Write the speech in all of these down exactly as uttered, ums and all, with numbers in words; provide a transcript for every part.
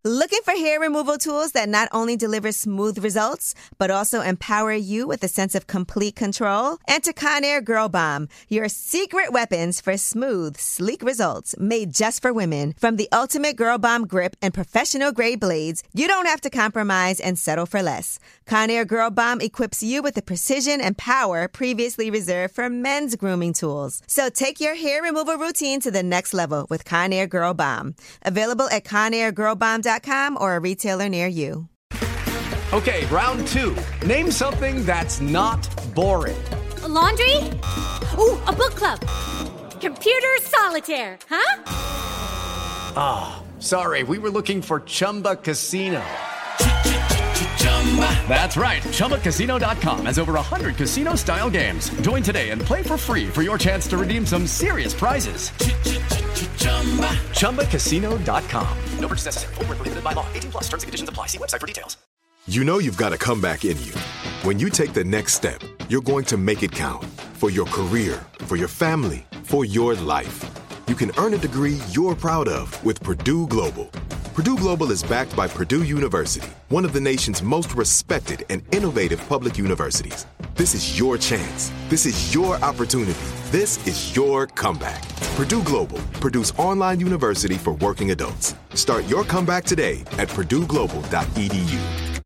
Looking for hair removal tools that not only deliver smooth results, but also empower you with a sense of complete control? Enter Conair Girl Bomb, your secret weapons for smooth, sleek results made just for women. From the ultimate Girl Bomb grip and professional-grade blades, you don't have to compromise and settle for less. Conair Girl Bomb equips you with the precision and power previously reserved for men's grooming tools. So take your hair removal routine to the next level with Conair Girl Bomb. Available at conair girl bomb dot com or a retailer near you. Okay, round two. Name something that's not boring. A laundry? Ooh, a book club. Computer solitaire, huh? Ah, oh, sorry, we were looking for Chumba Casino. That's right, chumba casino dot com has over one hundred casino-style games. Join today and play for free for your chance to redeem some serious prizes. chumba casino dot com. No purchase necessary. Void where prohibited by law. eighteen plus. Terms and conditions apply. See website for details. You know you've got a comeback in you. When you take the next step, you're going to make it count. For your career, for your family, for your life. You can earn a degree you're proud of with Purdue Global. Purdue Global is backed by Purdue University, one of the nation's most respected and innovative public universities. This is your chance. This is your opportunity. This is your comeback. Purdue Global, Purdue's online university for working adults. Start your comeback today at purdue global dot e d u.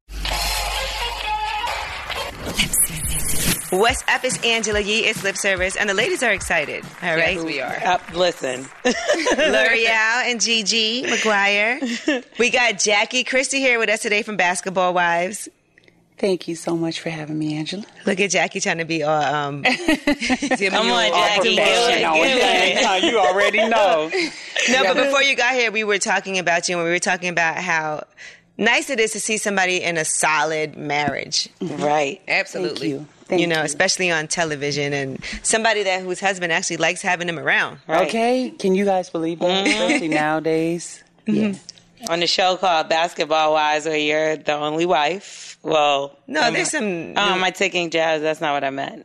What's up? It's Angela Yee. It's Lip Service, and the ladies are excited. All right, yes, we are. Uh, listen, L'Oreal and Gigi McGuire. We got Jackie Christie here with us today from Basketball Wives. Thank you so much for having me, Angela. Look at Jackie trying to be all um. Come on, Jackie. You already know. No, but before you got here, we were talking about you, and we were talking about how nice it is to see somebody in a solid marriage. Right. Absolutely. Thank you. Thank you know, you. especially on television, and somebody that whose husband actually likes having him around. Right. Okay. Can you guys believe that? Mm-hmm. Especially nowadays. Mm-hmm. Yeah. On the show called Basketball Wives, where you're the only wife. Well, no, I'm there's a, some. Oh, am I taking jabs? That's not what I meant.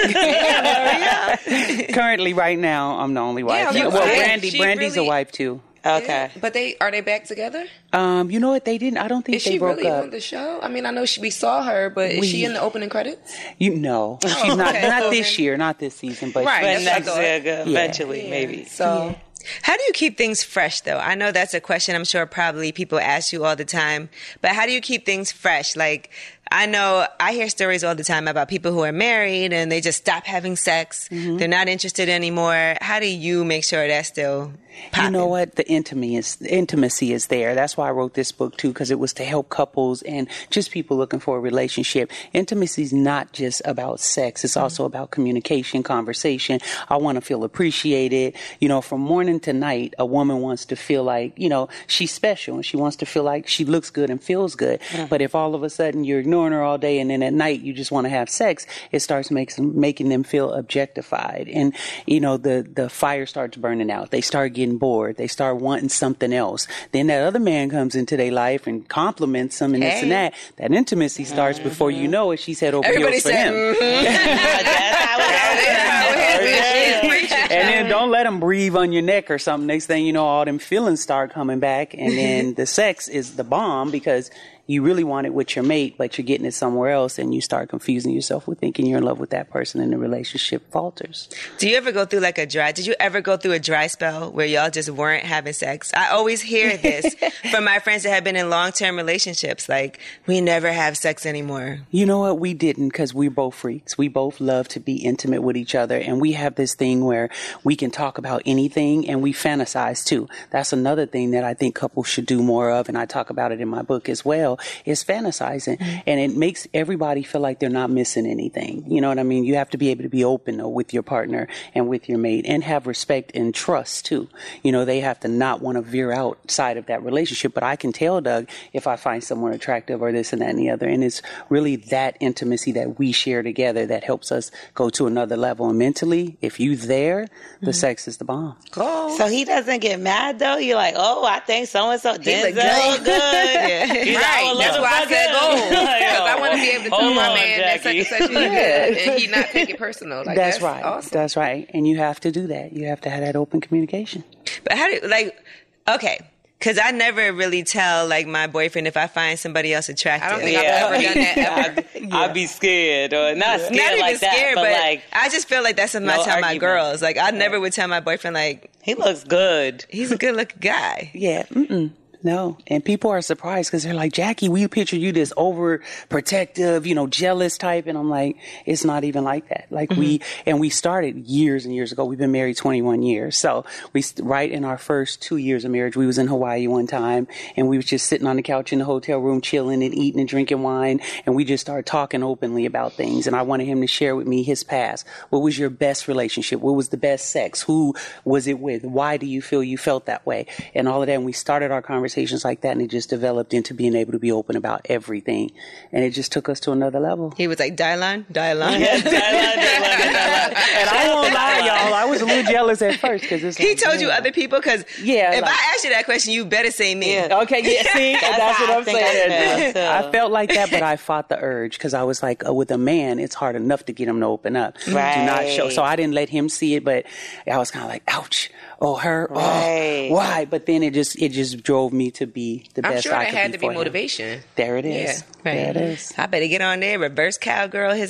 yeah, Currently, right now, I'm the only wife. Yeah, well, yeah, Brandy, Brandy's really, a wife too. Okay, yeah, but they are they back together? Um, you know what? They didn't. I don't think is they she broke really up. on the show? I mean, I know she, we saw her, but is we, she in the opening credits? You know, she's oh, not. okay. Not this year, not this season, but right, she, next year, eventually, yeah. maybe. So. Yeah. How do you keep things fresh, though? I know that's a question I'm sure probably people ask you all the time, but how do you keep things fresh? Like, I know I hear stories all the time about people who are married and they just stop having sex. Mm-hmm. They're not interested anymore. How do you make sure that's still popping? You know what? The intimacy is, the intimacy is there. That's why I wrote this book, too, because it was to help couples and just people looking for a relationship. Intimacy is not just about sex. It's mm-hmm. also about communication, conversation. I want to feel appreciated. You know, from morning to night, a woman wants to feel like, you know, she's special and she wants to feel like she looks good and feels good. Mm-hmm. But if all of a sudden you're ignoring her all day and then at night you just want to have sex, it starts makes, making them feel objectified. And, you know, the, the fire starts burning out. They start getting bored. They start wanting something else. Then that other man comes into their life and compliments them and hey. this and that. That intimacy starts mm-hmm. before you know it. She's head over Everybody heels for said, him. Mm-hmm. That's how it is. And then don't let them breathe on your neck or something. Next thing you know, all them feelings start coming back. And then the sex is the bomb because you really want it with your mate, but you're getting it somewhere else, and you start confusing yourself with thinking you're in love with that person, and the relationship falters. Do you ever go through like a dry, did you ever go through a dry spell where y'all just weren't having sex? I always hear this from my friends that have been in long-term relationships, like, we never have sex anymore. You know what? We didn't, because we're both freaks. We both love to be intimate with each other, and we have this thing where we can talk about anything, and we fantasize too. That's another thing that I think couples should do more of, and I talk about it in my book as well. Is fantasizing, mm-hmm. and it makes everybody feel like they're not missing anything. You know what I mean? You have to be able to be open though, with your partner and with your mate, and have respect and trust too. You know, they have to not want to veer outside of that relationship. But I can tell, Doug, if I find someone attractive or this and that and the other, and it's really that intimacy that we share together that helps us go to another level. And mentally, if you there, the mm-hmm. sex is the bomb. Cool. So he doesn't get mad though. You're like, oh, I think so and so. Denzel good. good. Yeah. He's right. Like, That's why I said go. Because I want to be able to tell my man that such and such is good, and he not take it personal. Like, that's, that's right. Awesome. That's right. And you have to do that. You have to have that open communication. But how do you, like, okay, Because I never really tell, like, my boyfriend if I find somebody else attractive. I don't think Yeah. I've ever done that ever. I'd, I'd be scared, or not scared Not even like that, scared, but, but, like, I just feel like that's something I no tell my argument. girls. Like, I never would tell my boyfriend, like, he looks good. he's a good-looking guy. Yeah, mm-mm. No. And people are surprised because they're like, Jackie, we picture you this overprotective, you know, jealous type. And I'm like, it's not even like that. Like mm-hmm. we, and we started years and years ago. We've been married twenty-one years. So we, right in our first two years of marriage, we was in Hawaii one time and we was just sitting on the couch in the hotel room, chilling and eating and drinking wine. And we just started talking openly about things. And I wanted him to share with me his past. What was your best relationship? What was the best sex? Who was it with? Why do you feel you felt that way? And all of that. And we started our conversation like that, and it just developed into being able to be open about everything, and it just took us to another level. He was like, Dylan, Dylan. Yeah, Dylan, Dylan, Dylan. And I won't lie, y'all, I was a little jealous at first because it's He like, told yeah. you other people? Because Yeah, if like- I ask you that question, you better say me. Yeah. Okay, yeah, see, that's, That's what how I I'm think I saying. felt, I, too. felt like that, but I fought the urge because I was like, oh, with a man, it's hard enough to get him to open up. Right. Do not show. So I didn't let him see it, but I was kind of like, ouch. Oh, her. Right. Oh, why? But then it just it just drove me to be the I'm best sure I that could had be to be for him. motivation. There it is. Yeah, There it is. I better get on there, reverse cowgirl his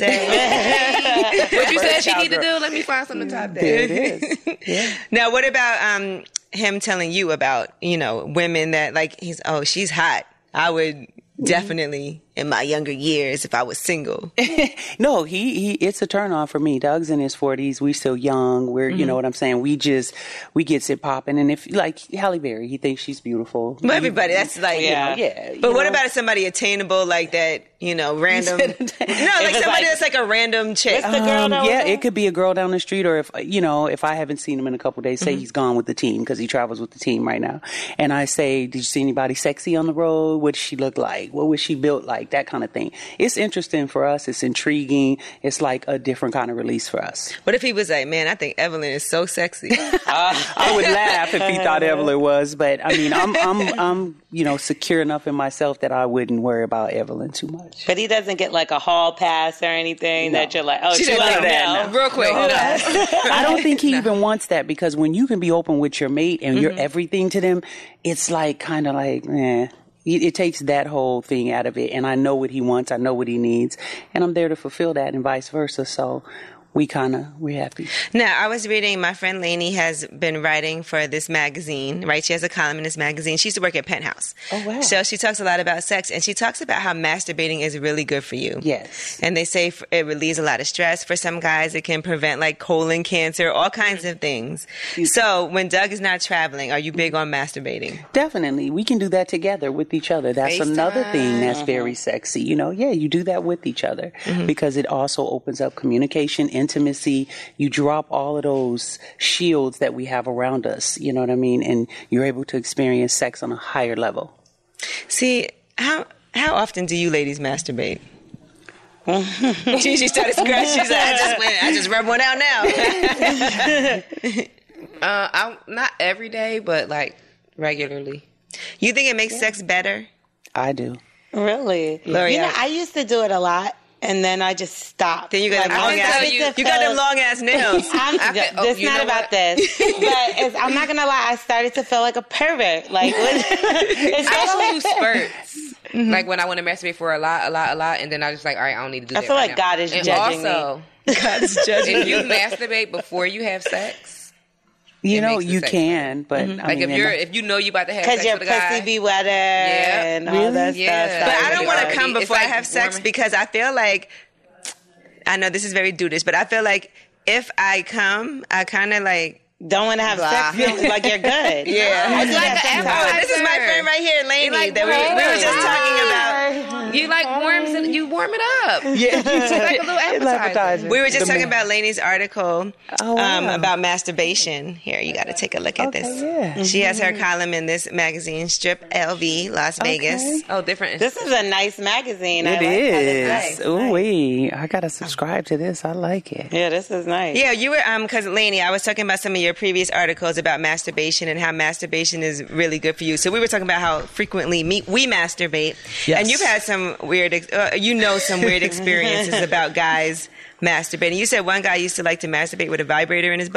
ass. What you said she need to do? Let me find something to type that. There it is. Yeah. Now, what about um him telling you about, you know, women that, like, he's, oh, she's hot. I would definitely, in my younger years, if I was single. No, he, he, it's a turn on for me. Doug's in his forties. We still young. We're, you know what I'm saying? We just, we gets it popping. And if, like, Halle Berry, he thinks she's beautiful. But everybody, that's like, Yeah. you know, Yeah. But you what know? about somebody attainable like that, you know, random? No, like it's somebody like- that's like a random chick. What's the girl Um, that was yeah, on? it could be a girl down the street, or if you know, if I haven't seen him in a couple of days, say Mm-hmm. he's gone with the team because he travels with the team right now, and I say, "Did you see anybody sexy on the road? What did she look like? What was she built like? That kind of thing." It's interesting for us. It's intriguing. It's like a different kind of release for us. What if he was like, man, I think Evelyn is so sexy? I would laugh if he thought Evelyn was, but I mean, I'm, I'm, I'm, you know, secure enough in myself that I wouldn't worry about Evelyn too much. But he doesn't get like a hall pass or anything that you're like, oh, She she didn't like know that. Real quick. No. I don't think he even wants that, because when you can be open with your mate and you're everything to them, it's like kind of like, eh. It, it takes that whole thing out of it. And I know what he wants. I know what he needs. And I'm there to fulfill that and vice versa. So we kind of, we're happy. Now, I was reading, my friend Lainey has been writing for this magazine, right? She has a column in this magazine. She used to work at Penthouse. Oh, wow. So she talks a lot about sex, and she talks about how masturbating is really good for you. Yes. And they say f- it relieves a lot of stress. For some guys, it can prevent like colon cancer, all kinds of things. So when Doug is not traveling, are you big on masturbating? Definitely. We can do that together with each other. That's FaceTime. another thing that's very sexy. You know, yeah, you do that with each other because it also opens up communication, intimacy. You drop all of those shields that we have around us. You know what I mean? And you're able to experience sex on a higher level. See, how how often do you ladies masturbate? she, she started scratching. She's like, I just went, I just rub one out now. Uh, I'm not every day, but like regularly. You think it makes sex better? I do. Really? L'Oreal. You know, I used to do it a lot, and then I just stopped. Then you got Like, them I long ass. started You, to you got them feel- long ass nails. I'm, I could- oh, it's you not know about what? this, but it's, I'm not gonna lie. I started to feel like a pervert. Like, what, it's I just- actually do spurts. Like when I want to masturbate for a lot, a lot, a lot, and then I just like, all right, I don't need to do I that. feel right like now. God is and judging me. also, God's judging if you masturbate before you have sex, You It know, makes the you sex can, but I like mean, if you're and- if you know you about to have Because sex your with a guy, pussy be wetter and all that Yeah. stuff. But I It's don't want to already- come it's before like I have sex warming- because I feel like, I know this is very dudish, but I feel like if I come, I kind of like, Don't want to have Blah. sex feels like you're good. Yeah. I do It's like that an sometimes. oh, this is my friend right here, Lainey, like that we, we were just talking about. you like warms it, you warm it up. yeah, It's like a little It's appetizer. appetizer. We were just The talking man- about Lainey's article Oh, um, wow. about masturbation. Here, you got to take a look at Okay, this. yeah. She has her column in this magazine, Strip L V, Las Vegas. Okay. Oh, different. This is a nice magazine. I It like how is. this is. Ooh wee! I gotta subscribe to this. I like it. Yeah, this is nice. Yeah, you were, um, because Lainey, I was talking about some of your previous articles about masturbation and how masturbation is really good for you. So we were talking about how frequently me, we masturbate. Yes. And you've had some weird, ex- uh, you know, some weird experiences about guys masturbating. You said one guy used to like to masturbate with a vibrator in his butt.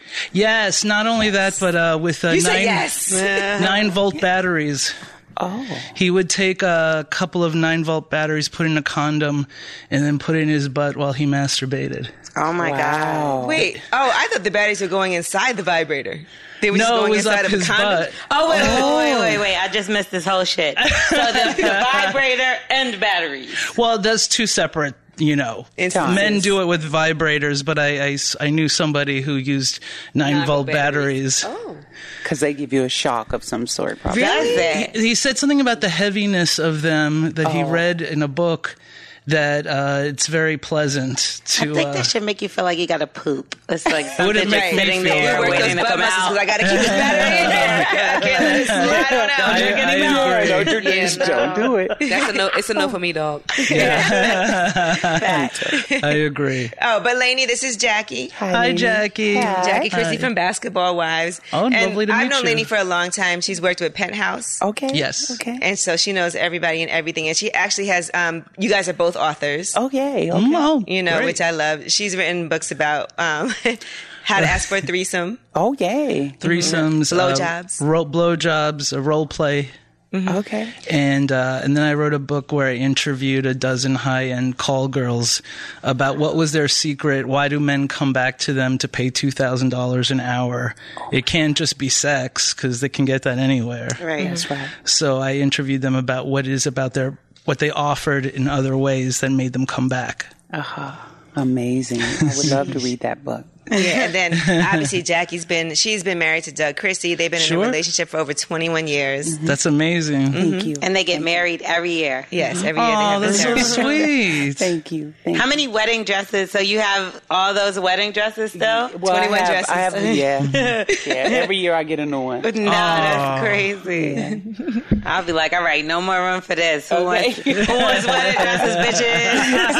Yes, not only that, but uh, with uh, You nine, said yes. nine volt batteries. Oh. He would take a couple of nine volt batteries, put in a condom, and then put it in his butt while he masturbated. Oh my Wow. God. Wait. Oh, I thought the batteries were going inside the vibrator. They were just No, it going was inside up of his a condom. butt. Oh, wait, wait, wait, wait, wait. I just missed this whole shit. So the, the vibrator and batteries. Well, that's two separate, you know. Instances. Men do it with vibrators, but I, I, I knew somebody who used nine volt batteries. Oh. Because they give you a shock of some sort, probably. Does it? He said something about the heaviness of them that he Oh. read in a book, that uh, it's very pleasant to. I think uh, that should make you feel like you got to poop. It's like Would it something make just me sitting feel there that way? waiting to Butt come muscles, out. 'cause I got to keep this battery in there. I can't let it slide on out. I- Drink I anymore. agree. Don't, do, Yeah, just no. don't do it. That's a no. It's a no for me, dog. I agree. Oh, but Lainey, this is Jackie. Hi, Jackie. Jackie Christie Hi. from Basketball Wives. Oh, and lovely to I've meet known you. Lainey for a long time. She's worked with Penthouse. Okay. Yes. Okay. And so she knows everybody and everything. And she actually has, um, you guys are both authors, Oh, yay. Okay. Mm, oh, you know, great. which I love. She's written books about um, how to ask for a threesome. Oh, yay. Threesomes, Blowjobs. uh, ro- blowjobs, a role play. Okay. And uh, and then I wrote a book where I interviewed a dozen high-end call girls about what was their secret. Why do men come back to them to pay two thousand dollars an hour? It can't just be sex, because they can get that anywhere. Right. That's right. So I interviewed them about what it is about their what they offered in other ways that made them come back. Uh-huh. Amazing. I would love to read that book. Yeah, and then obviously Jackie's been, she's been married to Doug Christie. They've been in Sure. a relationship for over twenty-one years. That's amazing. Thank you. And they get married every year. Yes, every year they Oh, have a that's so ceremony. sweet. Thank you. Thank How you. many wedding dresses? So you have all those wedding dresses still? Well, twenty-one I have, dresses. I have, yeah. yeah. Every year I get a new one. No, that's crazy. I'll be like, all right, no more room for this. Who, Okay. wants, who wants wedding dresses, bitches?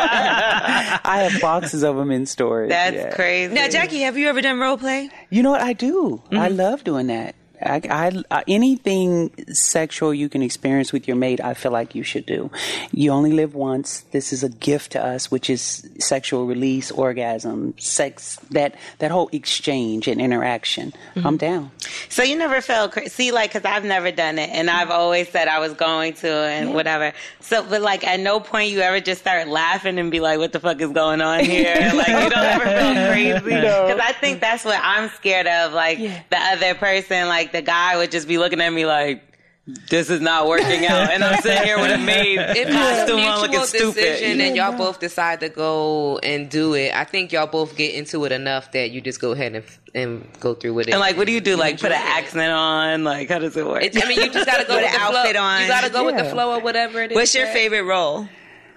I have boxes of them in storage. That's yeah. crazy. Now, Jackie, have you ever done role play? You know what? I do. I love doing that. I, I, uh, anything sexual you can experience with your mate, I feel like you should do. You only live once. This is a gift to us, which is sexual release, orgasm, sex, that, that whole exchange and interaction. I'm down. So you never felt cra- see like because I've never done it and I've always said I was going to and whatever. So but like at no point you ever just start laughing and be like, what the fuck is going on here? Like you don't ever feel crazy because I think that's what I'm scared of. Like the other person, like the guy would just be looking at me like, this is not working out, and I'm sitting here with a maid If costume it's on a looking mutual stupid. decision and y'all both decide to go and do it, I think y'all both get into it enough that you just go ahead and and go through with it. And like, what do you do? Like, enjoy put an it. accent on? Like, how does it work? It, I mean, you just gotta go Put with an the flow. outfit on. You gotta go with the Yeah. flow or whatever it is. What's your that- favorite role?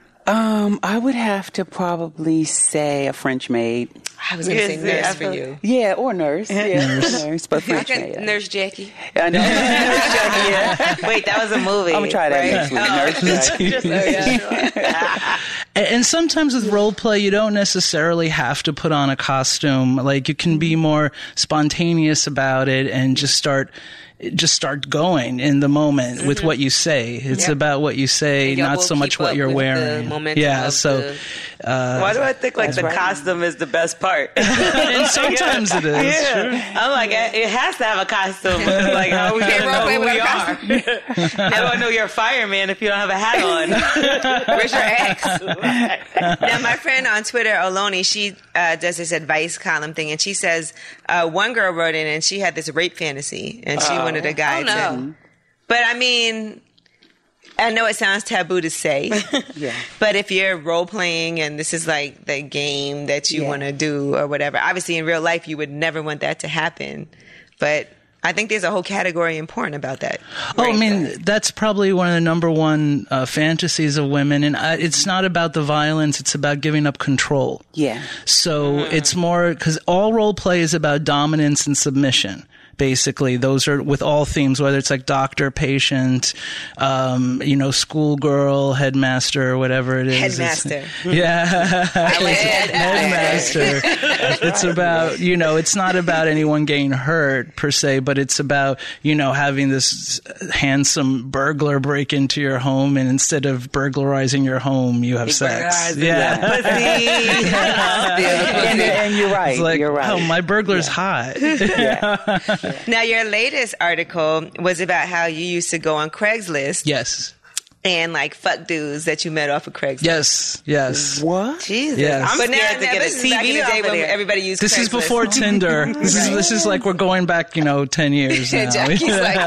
Um, I would have to probably say a French maid. I was going to say Yes, yeah, nurse I for feel- you. Yeah, or nurse. Yeah, nurse, but I French can maid. Nurse Jackie. I know. Nurse Jackie, yeah. Wait, that was a movie. I'm gonna try that right? next week. Nurse Jackie. And and sometimes with role play, you don't necessarily have to put on a costume. Like you can be more spontaneous about it and just start, just start going in the moment with what you say. It's Yep. about what you say, And y'all not both so much keep what up you're with the wearing. momentum Yeah. of So, the- Why do I think like the right. costume is the best part? and sometimes it is. Sure. I'm like, it has to have a costume. Because, like, how are we Can't gonna role know play who we without a are? How do I know you're a fireman if you don't have a hat on? Where's your axe? Now, my friend on Twitter, Oloni, she uh, does this advice column thing, and she says uh, one girl wrote in and she had this rape fantasy, and she wanted a guy Oh, to. no. But I mean, I know it sounds taboo to say, Yeah. but if you're role playing and this is like the game that you Yeah. want to do or whatever, obviously in real life you would never want that to happen. But I think there's a whole category in porn about that. Oh, I mean, that's probably one of the number one uh, fantasies of women. And uh, it's not about the violence. It's about giving up control. Yeah. So it's more because all role play is about dominance and submission. basically. Those are with all themes, whether it's like doctor, patient, um, you know, schoolgirl, headmaster, or whatever it is. Headmaster. It's, yeah. I like Headmaster. It's about, you know, it's not about anyone getting hurt per se, but it's about, you know, having this handsome burglar break into your home, and instead of burglarizing your home, you have sex. Yeah. and, and you're right. It's like, you're right. oh, my burglar's yeah. hot. yeah. Yeah. Now, your latest article was about how you used to go on Craigslist. Yes. And like fuck dudes that you met off of Craigslist. Yes, yes. What? Jesus. Yes. I'm But now, scared to now get this a is T back in V the day over when there. everybody used This Craigslist. is before Tinder. This is this is like we're going back, you know, ten years now. Jackie's like,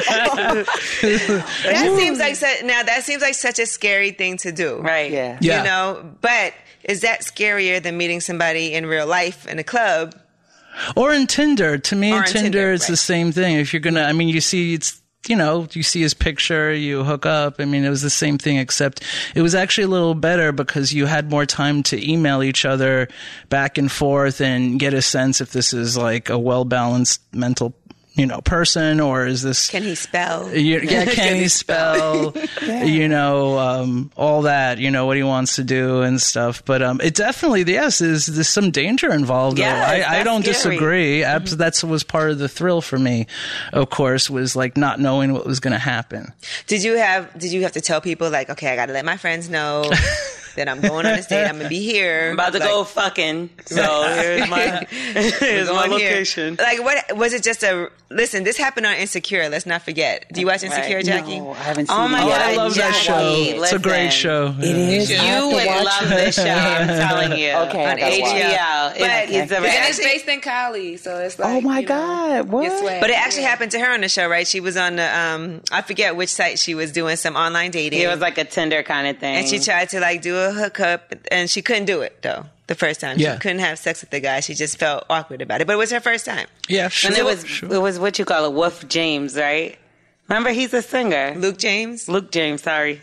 that seems like su- now that seems like such a scary thing to do, Right. Yeah. Yeah. You know, but is that scarier than meeting somebody in real life in a club? Or in Tinder. To me, Or in in Tinder, Tinder, it's right. the same thing. If you're gonna, I mean, you see, it's. You know, you see his picture, you hook up. I mean, it was the same thing, except it was actually a little better because you had more time to email each other back and forth and get a sense if this is like a well-balanced mental, you know, person, or is this... Can he spell? You, yeah, can he spell? Yeah. You know, um, all that. You know what he wants to do and stuff. But um, it definitely, yes, is there's some danger involved. Yes, though. I, I that's don't scary. disagree. Mm-hmm. That was part of the thrill for me. Of course, was like not knowing what was going to happen. Did you have Did you have to tell people like, okay, I got to let my friends know that I'm going on this date. I'm gonna be here. I'm about to like, go fucking. So here's my here's my going here. location. Like, what was it? Just a listen. This happened on Insecure. Let's not forget. Do you watch Insecure, Right. Jackie? No, I haven't seen Oh my it Oh, God, yet. I love that Jackie, show. It's a great listen. show. It is. I You have to would watch love it. this show. I'm telling you. Okay, I on gotta H B O. watch It- But- it's a but And rap. it's based in Cali, so it's like. Oh my you know, God! What? get swag. But it actually Yeah. happened to her on the show, right? She was on the um, I forget which site she was doing some online dating. It was like a Tinder kind of thing. and she tried to like do a hookup, and she couldn't do it though. The first time, Yeah. she couldn't have sex with the guy. She just felt awkward about it. But it was her first time. Yeah, sure. and it was sure. it was what you call a Wolf James, right? Remember, he's a singer. Luke James. Luke James, sorry.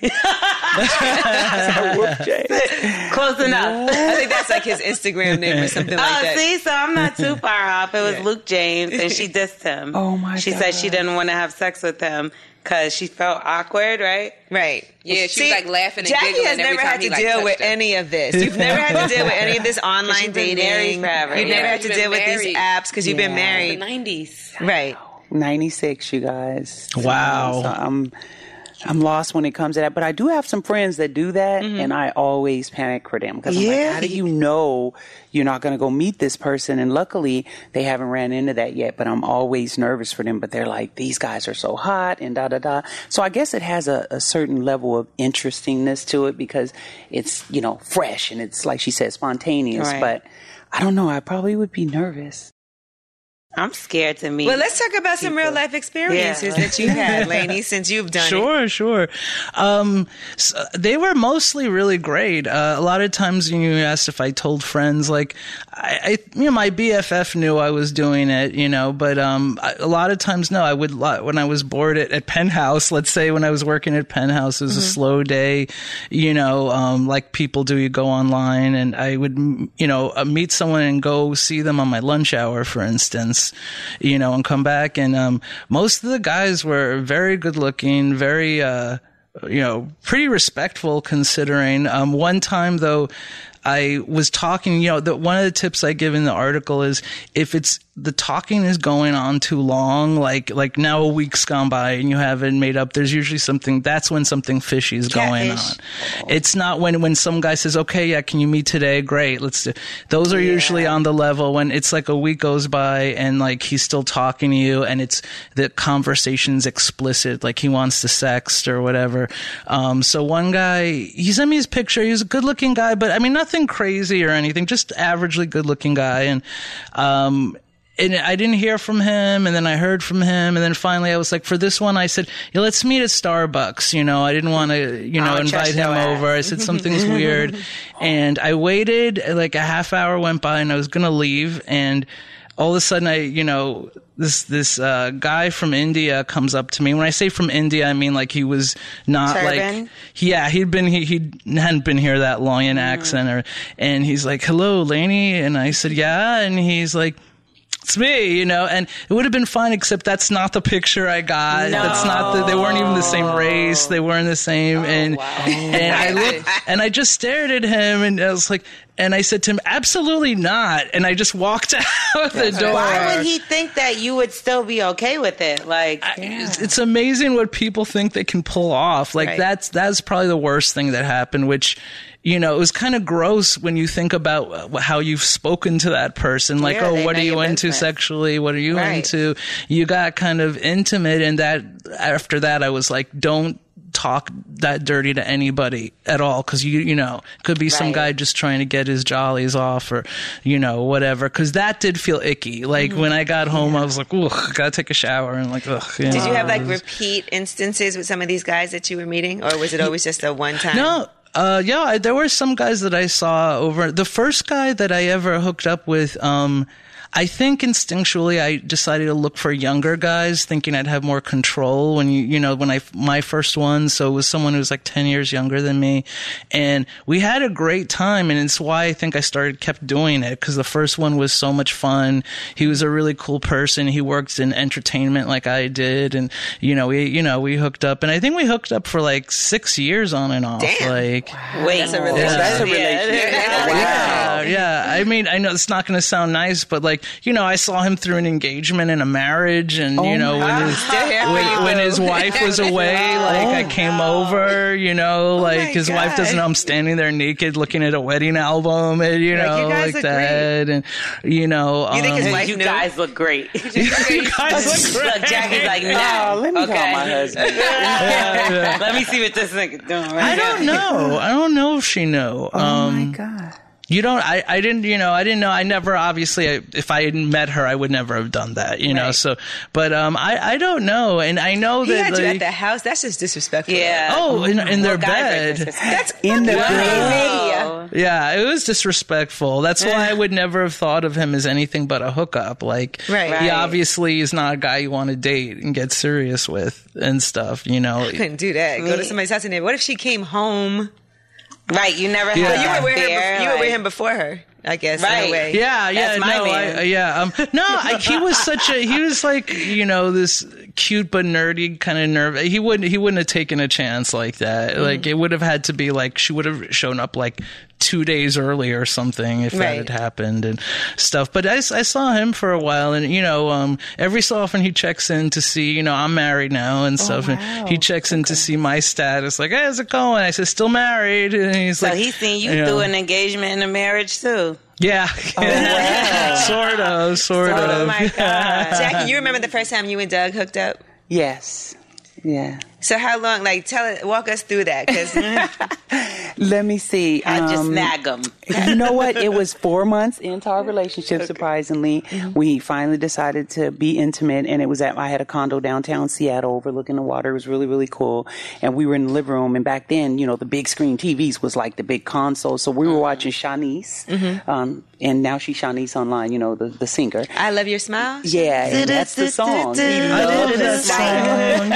Wolf J. Close enough. I think that's like his Instagram name or something like Oh, that. see, so I'm not too far off. It was Yeah. Luke James, and she dissed him. Oh, my She said she God. didn't want to have sex with him because she felt awkward, right? Right. Yeah, she was, like, laughing and Jackie giggling has every never time had he, to like, deal touched with her. any of this. You've never had to deal with any of this online you've been married dating. forever. You've Yeah, never had you've to been deal with these married. apps because you've been Yeah. The married. nineties. Right. ninety-six, you guys. Wow. So I'm I'm lost when it comes to that, but I do have some friends that do that, and I always panic for them because I'm like, Yeah. how do you know you're not going to go meet this person? And luckily, they haven't ran into that yet. But I'm always nervous for them. But they're like, these guys are so hot, and da da da. So I guess it has a, a certain level of interestingness to it because it's you know fresh and it's like she said, spontaneous. Right. But I don't know. I probably would be nervous. I'm scared to meet. Well, let's talk about some people. real life experiences Yeah. that you've had, Lainey, since you've done it. Sure, sure. Um, so they were mostly really great. Uh, a lot of times, when you asked if I told friends, like, I, I, you know, my B F F knew I was doing it, you know, but um, I, a lot of times, no. I would when I was bored at, at Penthouse. Let's say when I was working at Penthouse, it was a slow day, you know, um, like people do. You go online, and I would, you know, uh, meet someone and go see them on my lunch hour, for instance. You know, and come back. And um, most of the guys were very good looking, very, uh, you know, pretty respectful considering. Um, one time, though, I was talking, you know, the, one of the tips I give in the article is if it's the talking is going on too long, like like now a week's gone by and you haven't made up, there's usually something, that's when something fishy is going on. Catfish. It's not when, when some guy says, okay, yeah, can you meet today? Great, let's do. Those are usually on the level when it's like a week goes by and like he's still talking to you and it's the conversation's explicit, like he wants to sext or whatever. Um, so one guy, he sent me his picture. He was a good looking guy, but I mean, nothing crazy or anything, just averagely good looking guy. And, um, and I didn't hear from him, and then I heard from him, and then finally I was like, for this one, I said, yeah, let's meet at Starbucks. You know, I didn't want to, you know, Oh, invite trust him your ass. over. I said, something's weird. And I waited, like a half hour went by, and I was going to leave, and all of a sudden I, you know, this, this, uh, guy from India comes up to me. When I say from India, I mean like he was not Turban? like, yeah, he'd been, he, he hadn't been here that long in accent or, and he's like, hello, Lainey. And I said, yeah. And he's like, it's me, you know, and it would have been fine, except that's not the picture I got. No. That's not the, they weren't even the same race. They weren't the same. Oh, and, wow. and I looked, and I just stared at him and I was like, and I said to him, absolutely not. And I just walked out the door. Why would he think that you would still be okay with it? Like, I, it's, it's amazing what people think they can pull off. Like Right. that's, that's probably the worst thing that happened, which, you know, it was kind of gross when you think about how you've spoken to that person. Like, Yeah, oh, they what know are you your into business. sexually? What are you Right. into? You got kind of intimate, and that after that, I was like, don't talk that dirty to anybody at all, because you you know could be some Right. guy just trying to get his jollies off, or you know whatever, because that did feel icky. Like when I got home, I was like, ugh, gotta take a shower, and like, ugh. Did you have like know. repeat instances with some of these guys that you were meeting, or was it always just a one time? No. Uh, yeah, I, there were some guys that I saw over. The first guy that I ever hooked up with, um, I think instinctually I decided to look for younger guys, thinking I'd have more control when you, you know, when I, my first one. So it was someone who was like ten years younger than me. And we had a great time. And it's why I think I started, kept doing it, because the first one was so much fun. He was a really cool person. He worked in entertainment like I did. And, you know, we, you know, we hooked up, and I think we hooked up for like six years on and off. Damn. Like, wait, That's a relationship. That's a Yeah. relationship. yeah, yeah. I mean, I know it's not going to sound nice, but like, you know, I saw him through an engagement and a marriage, and you know, when his, when, when his wife was away, like I came over, you know, like my his wife doesn't know I'm standing there naked looking at a wedding album, and you Like, know, you guys like look that, and you know, You think his um, wife You knew? guys look great. you guys look Look, great. Jackie's like, nah. Oh, let me okay. call my husband. Yeah, yeah. Let me see what this nigga doing right I don't know. I don't know if she knew. Oh Um, my God. You don't, I, I didn't, you know, I didn't know, I never, obviously, I, if I hadn't met her, I would never have done that, you know, Right. so, but, um, I, I don't know, and I know He that, had you like, at the house. That's just disrespectful. Yeah. oh, in, in their Well, guys are bed. disrespectful. That's In the Wow. Yeah, it was disrespectful. That's why I would never have thought of him as anything but a hookup. Like, Right. he Right. obviously is not a guy you want to date and get serious with and stuff, you know. couldn't do that. Go to somebody's house and then what if she came home? Right, you never Yeah. had You that were with her. fear, bef- You were with like- him before her, I guess. In Right. a way. Yeah, yeah, That's my no, man. I, yeah, um, no, I, he was such a, he was like, you know, this cute but nerdy kind of nerve. He wouldn't, he wouldn't have taken a chance like that. Mm-hmm. Like, it would have had to be like, she would have shown up like two days early or something if that Right. had happened and stuff. But I, s- I saw him for a while, and, you know, um, every so often he checks in to see, you know, I'm married now and stuff. wow. And he checks in to see my status, like, hey, how's it going? I said, still married. And he's So like, he's seen you know, through an engagement and a marriage too. yeah, sort of, sort Oh of. my God. Jackie, you remember the first time you and Doug hooked up? Yes. Yeah. So how long? Like, tell it. Walk us through that, because Let me see. I just um, snag him. You know what? It was four months into our relationship, surprisingly. We finally decided to be intimate, and it was at, I had a condo downtown Seattle overlooking the water. It was really, really cool. And we were in the living room, and back then, you know, the big screen T Vs was like the big console. So we were watching Shanice, um, and now she's Shanice Online, you know, the, the singer. I love your smile. Yeah, and that's the song. He loved the song.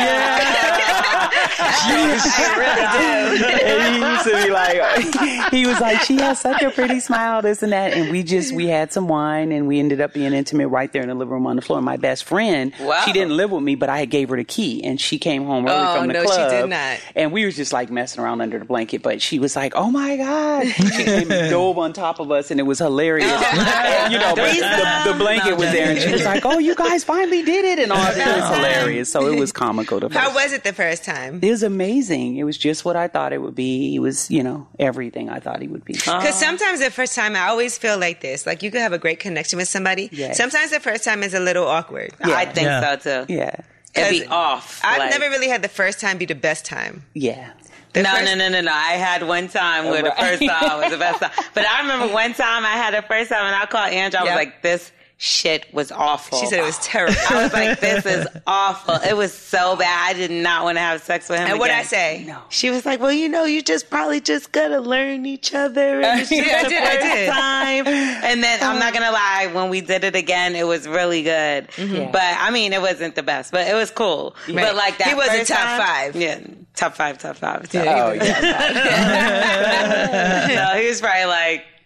I really do. And he used to be like, he was like, she has such a pretty smile, this and that. And we just, we had some wine, and we ended up being intimate right there in the living room on the floor. My best friend, Wow. she didn't live with me, but I gave her the key, and she came home early Oh, from the no, she club. did not. And we was just like messing around under the blanket, but she was like, oh my God. She came and dove on top of us, and it was hilarious. And, you know, but the, the blanket was there, and she was like, oh, you guys finally did it, and all that. It was hilarious. So it was comical to How was it the first time? It was amazing. It was just what I thought it would be. He was, you know, everything I thought he would be. Because sometimes the first time, I always feel like this. Like, you could have a great connection with somebody. Yes. Sometimes the first time is a little awkward. I think Yeah. so too. Yeah. It'd be 'Cause off. I've like- never really had the first time be the best time. Yeah. The No, first- no, no, no, no. I had one time where the right. first time was the best time. But I remember one time I had the first time, and I called Andrew. I was Yep. like, this shit was awful. She said it was terrible. I was like, this is awful. It was so bad. I did not want to have sex with him And what again. I say? No. She was like, well, you know, you just probably just gotta learn each other. And it's just Yeah, I the did, I first did. time. And then I'm not gonna lie, when we did it again, it was really good. Yeah. But I mean, it wasn't the best, but it was cool. Right. But like that He wasn't first top time- five. Yeah, top five, top five. Top Oh, yeah. no, he was probably like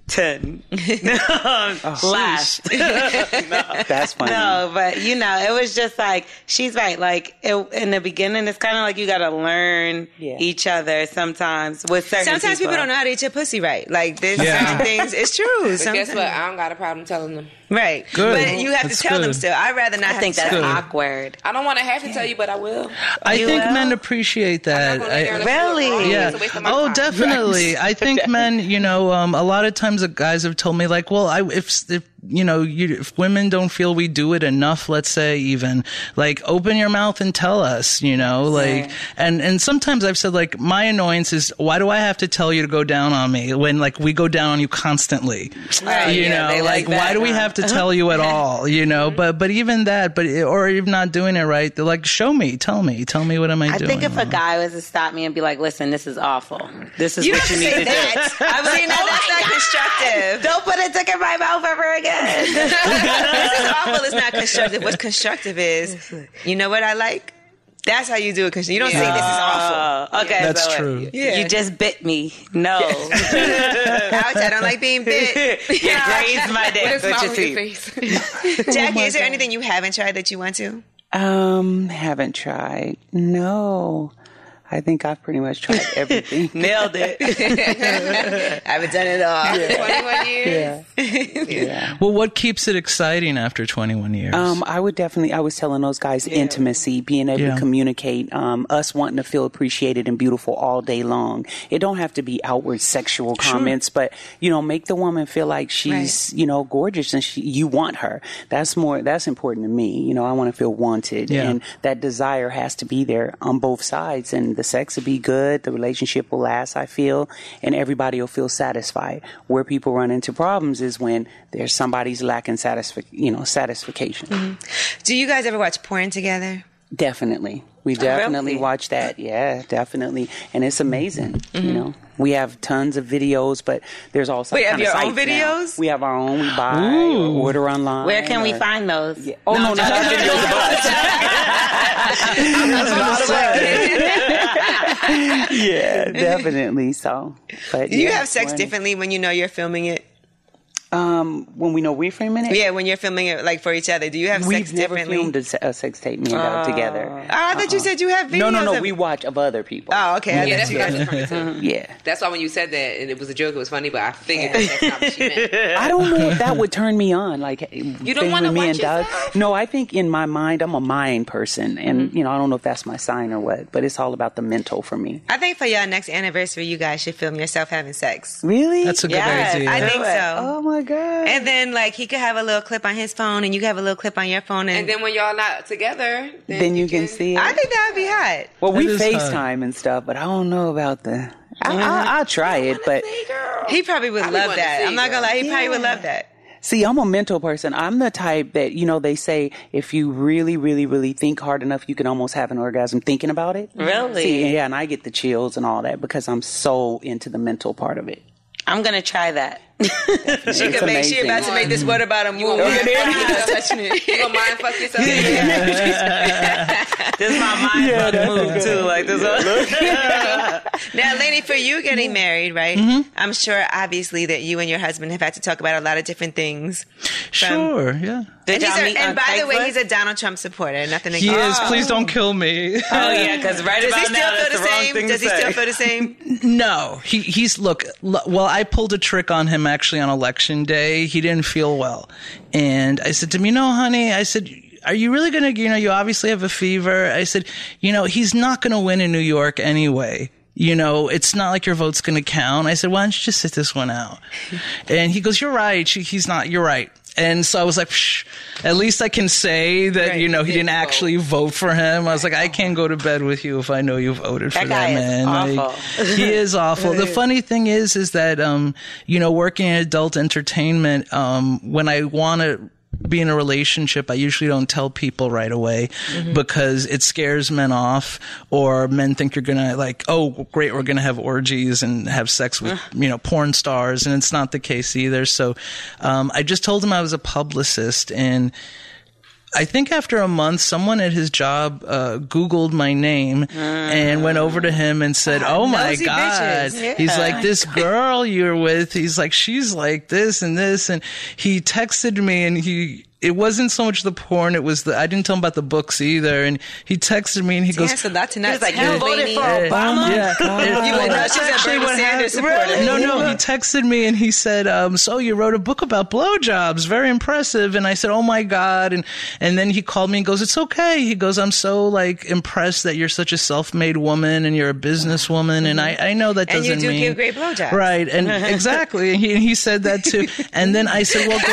ten. Oh, Last. no, that's funny. No, but you know, it was just like, she's right. Like it, in the beginning, it's kind of like you got to learn Yeah. each other sometimes with certain Sometimes people don't know how to eat your pussy right. Like there's Yeah. certain things. It's true. But Sometimes- guess what? I don't got a problem telling them. Right. Good. But you have That's to tell them good. still. I'd rather not I have think to that's tell them. awkward. I don't want to have to tell you, but I will. I You think will? men appreciate that. I'm not gonna lay there I- and let you do it wrong. Yeah. It's a waste of my Oh, time. definitely. I think men, you know, um, a lot of times the guys have told me like, well, I, if, if, you know, you, if women don't feel we do it enough, let's say even like open your mouth and tell us, you know, like, and, and sometimes I've said like, my annoyance is why do I have to tell you to go down on me when like we go down on you constantly, Right, you yeah, know, they like, like why that, do we huh? have to tell you at all, you know, but, but even that, but, or you're not doing it right. They're like, show me, tell me, tell me what am I, I doing? think if a guy was to stop me and be like, listen, this is awful. This is You what don't you need say to that. do. I'm See, now oh that's my not God. constructive. Don't put a dick in my mouth ever again. This is awful. It's not constructive. What's constructive is, you know what I like? That's how you do it. Because you don't say this is awful. Oh, okay, That's so true. Yeah. You just bit me. No. Ouch, I don't like being bit. You grazed my dick With a with smile your on your teeth. face. Jackie, is there anything you haven't tried that you want to? Um, haven't tried. No. I think I've pretty much tried everything. Nailed it. I haven't done it all. twenty-one years. Yeah. Yeah. Well, what keeps it exciting after twenty-one years? Um, I would definitely, I was telling those guys intimacy, being able Yeah. to communicate, um, us wanting to feel appreciated and beautiful all day long. It don't have to be outward sexual comments, but, you know, make the woman feel like she's, you know, gorgeous and she, you want her. That's more, that's important to me. You know, I want to feel wanted Yeah. and that desire has to be there on both sides and the sex will be good. The relationship will last, I feel, and everybody will feel satisfied. Where people run into problems is when there's somebody's lacking satisfi- you know, satisfaction. Do you guys ever watch porn together? Definitely. We definitely really? watch that. Yeah, definitely. And it's amazing. You know, we have tons of videos, but there's also Wait, kind have of your own sites now. videos? We have our own. We buy or order online. Where can we or- find those? Yeah. Oh, no, not our videos of us. Yeah, definitely. So, but Do you yeah, have sex when- differently when you know you're filming it? Um, when we know we're filming it? Yeah, when you're filming it like for each other. Do you have We've sex never differently? filmed a, se- a sex tape me and Doug together. Oh, I thought you said you have videos. No, no, no. of- We watch of other people. Oh, okay. I Yeah, thought that's you what I guys- was from too. Yeah. That's why when you said that and it was a joke, it was funny, but I figured that that's not what she meant. I don't know if that would turn me on. Like you don't wanna me watch and Doug. yourself? No, I think in my mind I'm a mind person, and you know I don't know if that's my sign or what, but it's all about the mental for me. I think for your next anniversary, you guys should film yourself having sex. Really? That's a good Yes, idea. I think so. Oh my god! And then, like, he could have a little clip on his phone, and you could have a little clip on your phone, and, And then when y'all not together, then, then you can see it. I think that would be hot. well, we That is hot. FaceTime and stuff, but I don't know about the. I, I, I'll try it, but He probably would I be love wanting to that. see, I'm not gonna girl. lie, he probably would Yeah. love that. see, I'm a mental person. I'm the type that, you know, they say if you really, really, really think hard enough, you can almost have an orgasm thinking about it. Really? See, yeah, and I get the chills and all that because I'm so into the mental part of it. I'm going to try that. She It's could make. She amazing. about to make this water bottom You move. gonna mind fuck touching it. You gonna mind fuck yourself? This is my mind fuck move, too. Like this one. Now, Lainey, for you getting married, right? Mm-hmm. I'm sure, obviously, that you and your husband have had to talk about a lot of different things. Sure, yeah. Did And, he's y'all a- meet and on by the way, Craigslist? he's a Donald Trump supporter. Nothing He against. is. Please don't kill me. Oh, yeah, because right Does about he still now, feel that's the the wrong same? thing Does to he say. still feel the same? No, he he's look. l- Well, I pulled a trick on him actually on election day. He didn't feel well, and I said to him, "You know, honey," I said, "Are you really gonna? You know, you obviously have a fever." I said, "You know, he's not gonna win in New York anyway. You know, it's not like your vote's gonna count." I said, "Why don't you just sit this one out?" And he goes, "You're right. She, he's not. You're right." And so I was like, Psh, at least I can say that, Right, you know, he didn't didn't vote. actually vote for him. I was like, I can't go to bed with you if I know you voted for That guy that is man. Like, awful. he is awful. The funny thing is, is that, um, you know, working in adult entertainment, um, when I want to be in a relationship, I usually don't tell people right away because it scares men off, or men think you're gonna like, oh, great, we're gonna have orgies and have sex with, you know, porn stars, and it's not the case either. So, um, I just told him I was a publicist, and I think after a month, someone at his job uh, Googled my name mm. and went over to him and said, oh, oh my God. Yeah. He's like, this girl you're with, he's like, she's like this and this. And he texted me and he... It wasn't so much the porn, it was the, I didn't tell him about the books either. And he texted me and he goes, yeah, so that's not like, you voted for Obama? Yeah. yeah. You and she's a Bernie Sanders supporter. No, no, he texted me and he said, um, so you wrote a book about blowjobs, very impressive. And I said, oh my God. And, and then he called me and goes, it's okay. He goes, I'm so like impressed that you're such a self-made woman and you're a businesswoman. Mm-hmm. And I, I know that doesn't mean. And you do mean, give great blowjobs. Right. And exactly. And he, he said that too. And then I said, well,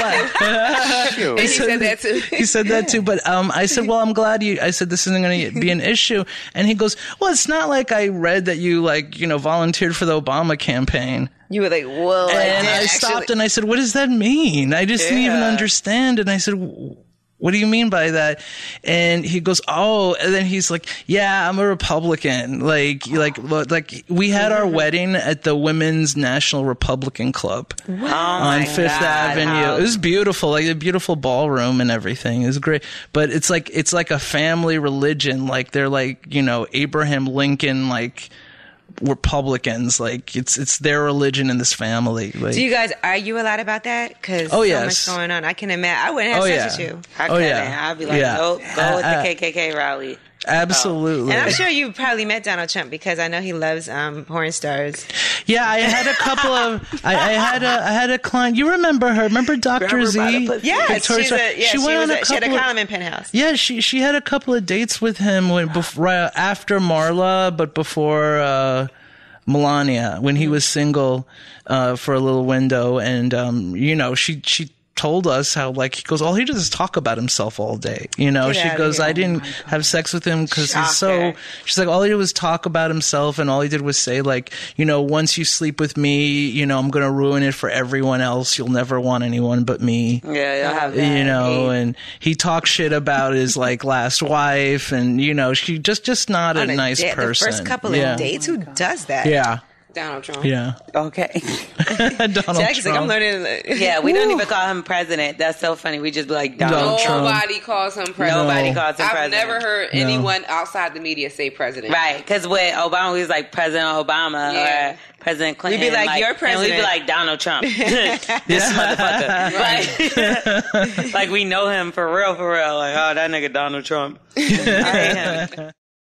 glad. He said that too. He said that too. But um, I said, well, I'm glad you, I said, this isn't going to be an issue. And he goes, well, it's not like I read that you like, you know, volunteered for the Obama campaign. You were like, whoa. And I, I stopped actually... and I said, what does that mean? I just yeah. didn't even understand. And I said, what do you mean by that? And he goes, oh, and then he's like, yeah, I'm a Republican. Like, like, like we had our wedding at the Women's National Republican Club wow. on Fifth God, Avenue. how... It was beautiful, like a beautiful ballroom and everything. It was great. But it's like, it's like a family religion. Like they're like, you know, Abraham Lincoln, like, Republicans, like it's it's their religion in this family. Like, do you guys argue a lot about that? Because oh, so yes. much going on. I can imagine. I wouldn't have oh, sex yeah. with you. I oh couldn't. yeah. I'd be like, yeah. nope, go uh, with uh, the K K K rally. Absolutely. And I'm sure you probably met Donald Trump because I know he loves um, porn stars. Yeah, I had a couple of. I, I had a. I had a client. You remember her? Remember Doctor Z? Yeah, she's a, yeah, she, went was on a a, she had a of, column in Penthouse. Yeah, she she had a couple of dates with him when before, right after Marla, but before. Uh, Melania, when he was single uh for a little window, and um you know she she told us how like he goes, all he does is talk about himself all day, you know. Get she goes, I didn't oh have sex with him because he's so, she's like, all he did was talk about himself, and all he did was say like, you know, once you sleep with me, you know, I'm gonna ruin it for everyone else, you'll never want anyone but me. Yeah, you'll have that. You know, and he talks shit about his like last wife, and you know, she just just not a, a nice da- person. The first couple yeah. of dates, who does that? Yeah. Donald Trump. Yeah. Okay. Donald Jack's Trump. Like, I'm learning. Yeah, we don't even call him president. That's so funny. We just be like Donald, Donald Trump. Nobody calls him president. Nobody No. calls him I've president. never heard No. anyone outside the media say president. Right, because with Obama, we was like President Obama Yeah. or President Clinton. We'd be like, "You're president." And we'd be like, Donald Trump. This motherfucker. Like, like, we know him for real, for real. Like, oh, that nigga Donald Trump. I hate him.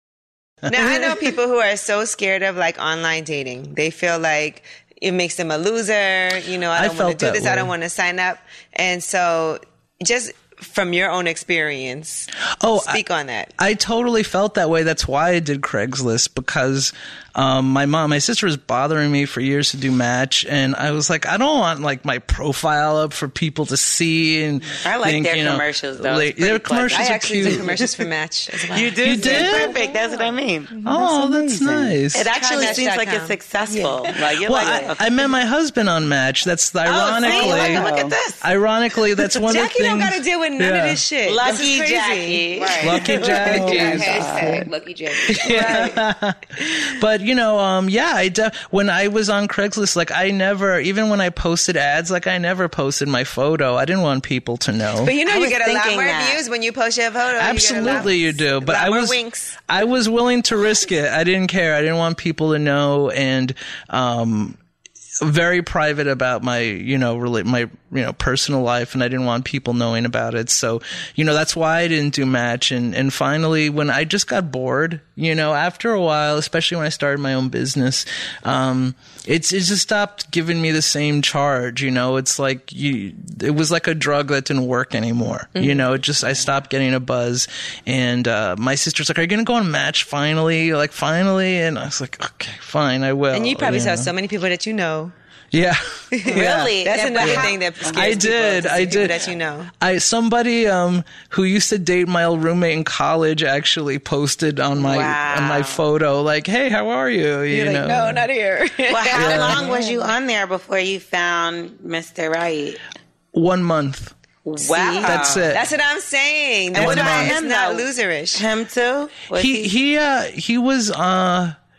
Now, I know people who are so scared of like online dating. They feel like it makes them a loser. You know, I don't want to do this. way. I don't want to sign up. And so just from your own experience, oh, speak I, on that. I totally felt that way. That's why I did Craigslist, because um, my mom, my sister was bothering me for years to do Match, and I was like, I don't want like my profile up for people to see. And I like think, their you know, commercials though. Like, their commercials I are actually cute. did commercials for Match as well. You do? You did? Perfect. That's what I mean. Oh, that's nice. It actually Try seems Match like dot it's com. successful. Like, you're Well, like, I, I met my husband on Match. That's ironically. Oh, see? Look, look at this. Ironically, that's one Jackie of the things. don't got to deal with none Yeah. of this shit. Lucky This is crazy. Jackie. Right. Lucky Jackie. Yeah, is- hashtag Lucky Jackie. Yeah. But you know, um, yeah, I de- when I was on Craigslist, like I never, even when I posted ads, like I never posted my photo. I didn't want people to know. But you know, I you was get a lot thinking more that. views when you post your photo. Absolutely, you, you do. But lot I more was, winks. I was willing to risk it. I didn't care. I didn't want people to know, and um, very private about my, you know, really my, you know, personal life, and I didn't want people knowing about it. So, you know, that's why I didn't do Match. And, and finally, when I just got bored, you know, after a while, especially when I started my own business, um, it's, it just stopped giving me the same charge. You know, it's like you, it was like a drug that didn't work anymore. Mm-hmm. You know, it just, I stopped getting a buzz. And, uh, my sister's like, are you going to go on Match finally? Like, finally? And I was like, okay, fine, I will. And you probably you saw know? so many people that you know. Yeah. really? That's Yeah, another but thing that scares I people, did. to see I people did. that you know. I somebody um who used to date my old roommate in college actually posted on my Wow. on my photo like, "Hey, how are you?" You You're know. like, no, not here. Well, how Yeah. long was you on there before you found Mister Right? One month. Wow. That's it. That's what I'm saying. That's what why about it's him, not though? loserish. Him too? Was he he uh he was uh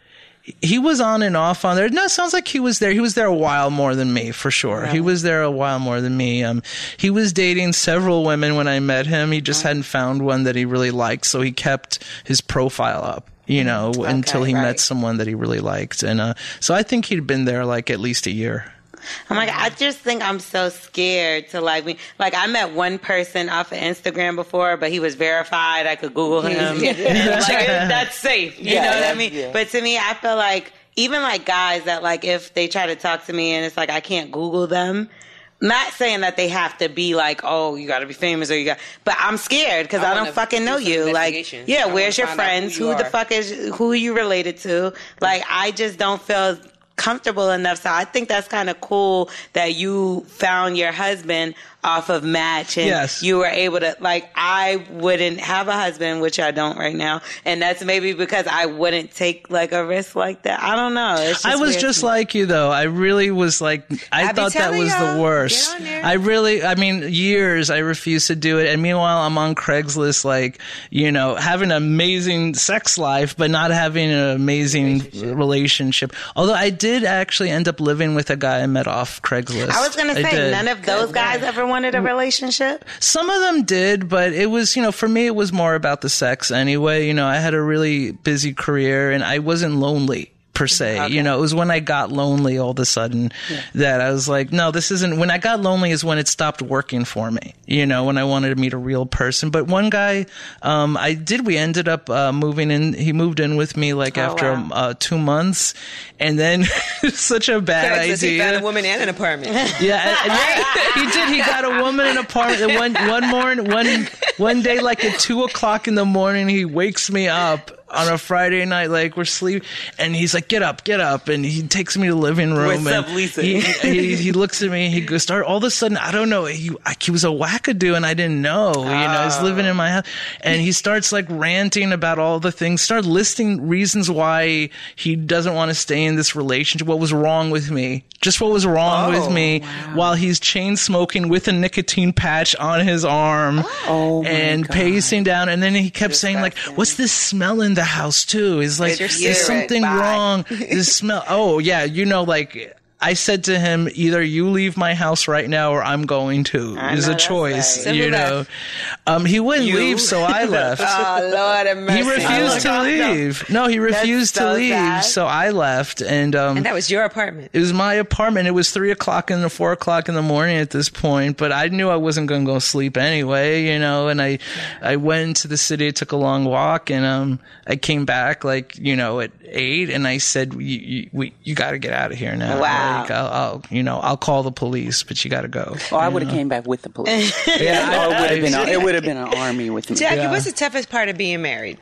he was on and off on there. No, it sounds like he was there. He was there a while more than me, for sure. Right. He was there a while more than me. Um, he was dating several women when I met him. He just hadn't found one that he really liked, so he kept his profile up, you know, okay, until he right. met someone that he really liked. And uh, so I think he'd been there like at least a year. I'm like, I just think I'm so scared to like me. Like, I met one person off of Instagram before, but he was verified. I could Google him. Like, that's safe. You yeah, know what I mean? Yeah. But to me, I feel like even like guys that like if they try to talk to me and it's like I can't Google them. Not saying that they have to be like, oh, you got to be famous or you got, but I'm scared because I, I don't fucking know you. Like, yeah, I where's your friends? Who, you who the fuck is? Who are you related to? Like, I just don't feel comfortable enough. So I think that's kind of cool that you found your husband off of Match and yes. you were able to, like, I wouldn't have a husband, which I don't right now, and that's maybe because I wouldn't take like a risk like that. I don't know. It's just I was just like you though. I really was like, I, I thought that was y'all, the worst. I really, I mean, years I refused to do it, and meanwhile I'm on Craigslist, like, you know, having an amazing sex life, but not having an amazing relationship. relationship. Although I did actually end up living with a guy I met off Craigslist. I was gonna say none of those guys ever wanted a relationship? Some of them did, but it was, you know, for me, it was more about the sex anyway. You know, I had a really busy career and I wasn't lonely per se. Okay. You know, it was when I got lonely all of a sudden yeah. that I was like, no, this isn't, when I got lonely is when it stopped working for me, you know, when I wanted to meet a real person. But one guy, um, I did, we ended up, uh, moving in, he moved in with me like oh, after, wow. uh, two months. And then such a bad idea. He found a woman and an apartment. Yeah, and, and he did. He got a woman and an apartment. One, one morning, one, one day, like at two o'clock in the morning, he wakes me up on a Friday night, like we're sleeping, and he's like, "Get up, get up!" And he takes me to the living room. What's and up, Lisa? He, he, he looks at me. He goes, "Start." All of a sudden, I don't know. He he was a wackadoo, and I didn't know. You know, he's living in my house, and he starts like ranting about all the things. Start listing reasons why he doesn't want to stay in this relationship. What was wrong with me? Just what was wrong oh, with me? Wow. While he's chain smoking with a nicotine patch on his arm, oh, and God. pacing down. And then he kept saying like, "What's this smell in the house too?" He's like, "There's something Bye. wrong. This smell." Oh yeah, you know, like I said to him, either you leave my house right now or I'm going to. It's a choice, right. you know. Um, he wouldn't you? leave, so I left. Oh, Lord have mercy. He refused to leave. No, he refused so to leave, sad. so I left. And um, and that was your apartment. It was my apartment. It was three o'clock in the four o'clock in the morning at this point, but I knew I wasn't going to go sleep anyway, you know. And I, I went into the city, took a long walk, and um, I came back like you know at eight, and I said, "You, you, we, you got to get out of here now." Wow. Like, I'll, I'll, you know, I'll call the police, but you got to go. Oh, I would have came back with the police. yeah, I, it would have been. A, it would have been an army with me. Jackie, yeah. what's the toughest part of being married?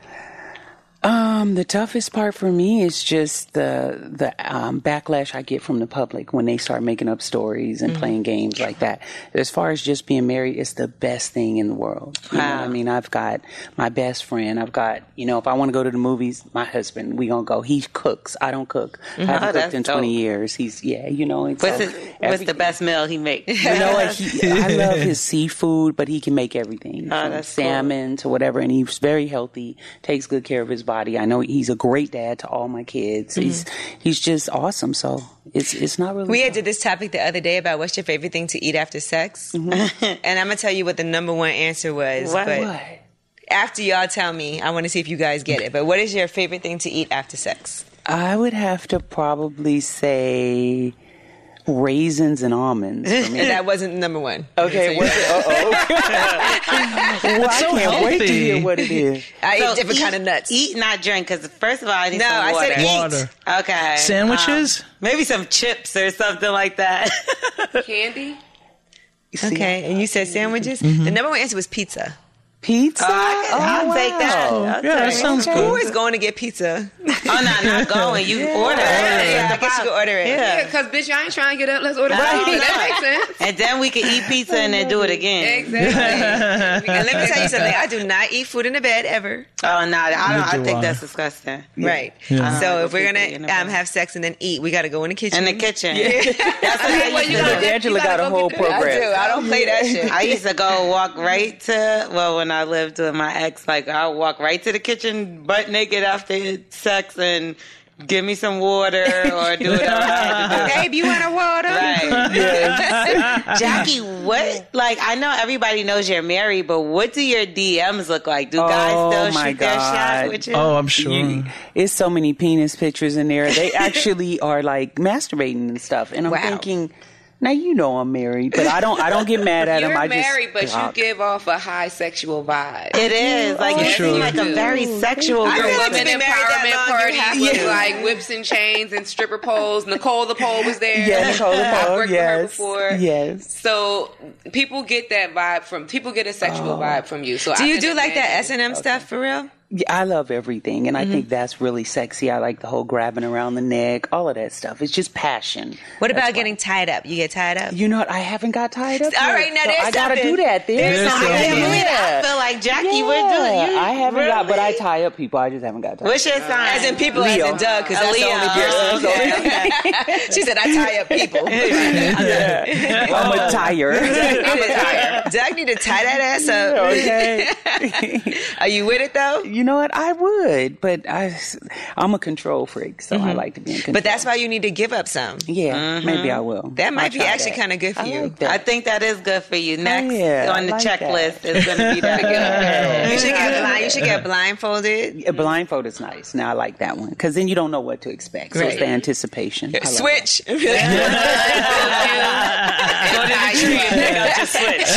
Um, the toughest part for me is just the the um, backlash I get from the public when they start making up stories and mm-hmm. playing games like that. As far as just being married, it's the best thing in the world. You wow. know what I mean, I've got my best friend. I've got, you know, if I want to go to the movies, my husband, we gonna go. He cooks. I don't cook. Mm-hmm. I haven't oh, cooked in dope. twenty years. He's, yeah, you know. What's, so his, what's the best meal he makes? You know what? He, I love his seafood, but he can make everything. Oh, from that's salmon cool. to whatever. And he's very healthy, takes good care of his body. I know he's a great dad to all my kids. Mm-hmm. He's he's just awesome. So it's it's not really. We had did this topic the other day about what's your favorite thing to eat after sex, mm-hmm. and I'm gonna tell you what the number one answer was. What? But what? After y'all tell me, I want to see if you guys get it. But what is your favorite thing to eat after sex? I would have to probably say raisins and almonds. And that wasn't number one. Okay. So uh-oh. Well, I so can't healthy. wait to hear what it is. I so eat different eat, kind of nuts. Eat, not drink, because first of all, I need no, some water. I said eat. Water. Okay. Sandwiches? Um, maybe some chips or something like that. Candy? Okay, and you said sandwiches? Mm-hmm. The number one answer was pizza. Pizza? Oh, I can, oh, I'll wow. take that. I'll Yeah, take that sounds it. good. Who is going to get pizza? Oh, no, not going. You Yeah. order it. Yeah, I guess you can order it. Yeah, because, bitch, I ain't trying to get up. Let's order Right. pizza. That makes sense. And then we can eat pizza and then do it again. Exactly. And let me tell you something. I do not eat food in the bed ever. Oh, no, I, don't, I do think I. that's disgusting. Right. Yeah. So Uh, if we're in going the to um, bed. have sex and then eat, we got to go in the kitchen. In the kitchen. Yeah. That's what I Well, used you to gotta do. get- Angela you gotta got a go whole get that. I program. do. I don't play that shit. I used to go walk right to, well, when I lived with my ex, like I would walk right to the kitchen butt naked after sex and give me some water or do whatever I had to do. Babe, you want a water? Right. Yes. Jackie, what, like, I know everybody knows you're married, but what do your D Ms look like? Do guys Oh, still my shoot their God. shot with you? Oh, I'm sure. You, it's so many penis pictures in there. They actually are like masturbating and stuff. And I'm Wow. thinking, now you know I'm married, but I don't. I don't get mad at You're him. I married, just but block. you give off a high sexual vibe. It is. Like, Oh, you sure. seem like a very sexual I Your feel girl. like women to be married that empowerment long, parties you have with to. like whips and chains and stripper poles. Nicole the pole was there. Yeah, Nicole the I've pole, worked with her yes, before. yes. So people get that vibe from people get a sexual vibe from you. So Do I you can do like that imagine- S and M stuff for real? Yeah, I love everything, and I think that's really sexy. I like the whole grabbing around the neck, all of that stuff. It's just passion. What about That's getting tied up? You get tied up? why. You know what? I haven't got tied up. All yet, right, now so there's I gotta something. do that. There's, There's something. something. I can't believe Yeah. I feel like Jackie Yeah, would do it. You, I haven't got, but I really? tie up people. I just haven't got tied. What's your sign? As in people, Leo. as in Doug, because that's Leo. the only person. Okay. She said, I tie up people. I'm a tire. I'm a tire. Doug need to tie that ass up. Okay. Are you with it, though? You know what? I would, but I, I'm a control freak, so I like to be in control. But that's why you need to give up some. yeah, maybe I will. That might I'll be try actually that. kind of good for I you. like that. I think that is good for you. Next yeah, on the I like checklist that. is going to be that. You should get blind. You should get blindfolded. A blindfold is nice. Now I like that one because then you don't know what to expect. So it's the Right. anticipation. I like Switch. Go to the tree and pick out your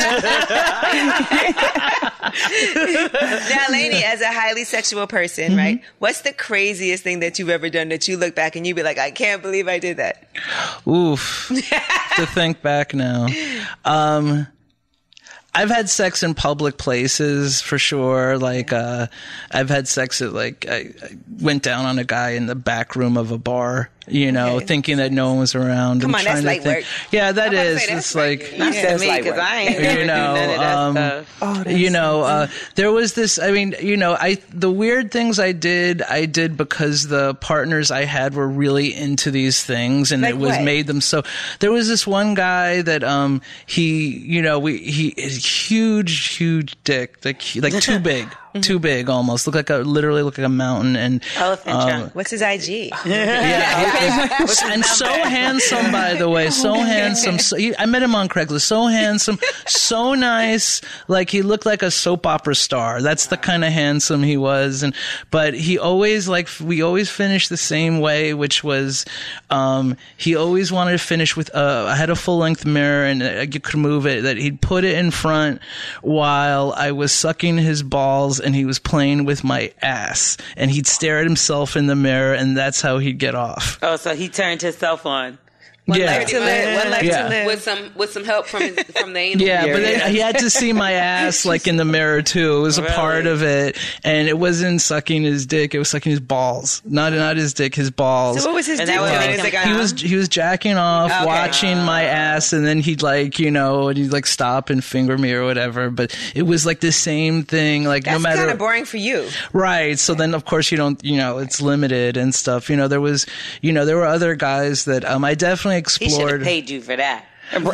switch. Now, Lainey, as a highly sexual person, right? What's the craziest thing that you've ever done that you look back and you be like, I can't believe I did that? Oof. To think back now. Um, I've had sex in public places for sure. Like, uh, I've had sex at, like, I, I went down on a guy in the back room of a bar, you know, Okay. thinking that no one was around. Come and on, that's trying light to think. work. Yeah, that I'm about to is. say, that's It's right. like, You said That's me light because work. I ain't never you do know, none of that um, stuff. you know, uh, there was this, I mean, you know, I, the weird things I did, I did because the partners I had were really into these things and Like it was what? made them so, there was this one guy that, um, he, you know, we, he is huge, huge dick, like, like too big, too big almost, look like a, literally look like a mountain and, Elephant um, trunk. What's his I G? yeah, and so handsome, by the way, so handsome. So, he, I met him on Craigslist. So handsome, so nice. Like he looked like a soap opera star. That's the kind of handsome he was. And but he always like we always finished the same way, which was um, he always wanted to finish with. Uh, I had a full length mirror and uh, you could move it. That he'd put it in front while I was sucking his balls and he was playing with my ass. And he'd stare at himself in the mirror, and that's how he'd get off. Oh, so he turned himself on. One Yeah. life to live. One life Yeah. to live. with some with some help from his, from the anal. Yeah, but Yeah. then he had to see my ass like in the mirror too. It was a Really? part of it, and it wasn't sucking his dick; it was sucking his balls. Not not his dick, his balls. So what was his And dick that would doing? make He's him- like, he uh-huh. was he was jacking off, Okay. watching my ass, and then he'd like you know, and he'd like stop and finger me or whatever. But it was like the same thing. Like That's no matter kind of boring for you. Right. So then, of course, you don't, you know, it's limited and stuff. You know, there was, you know, there were other guys that um, I definitely He should have explored. paid you for that.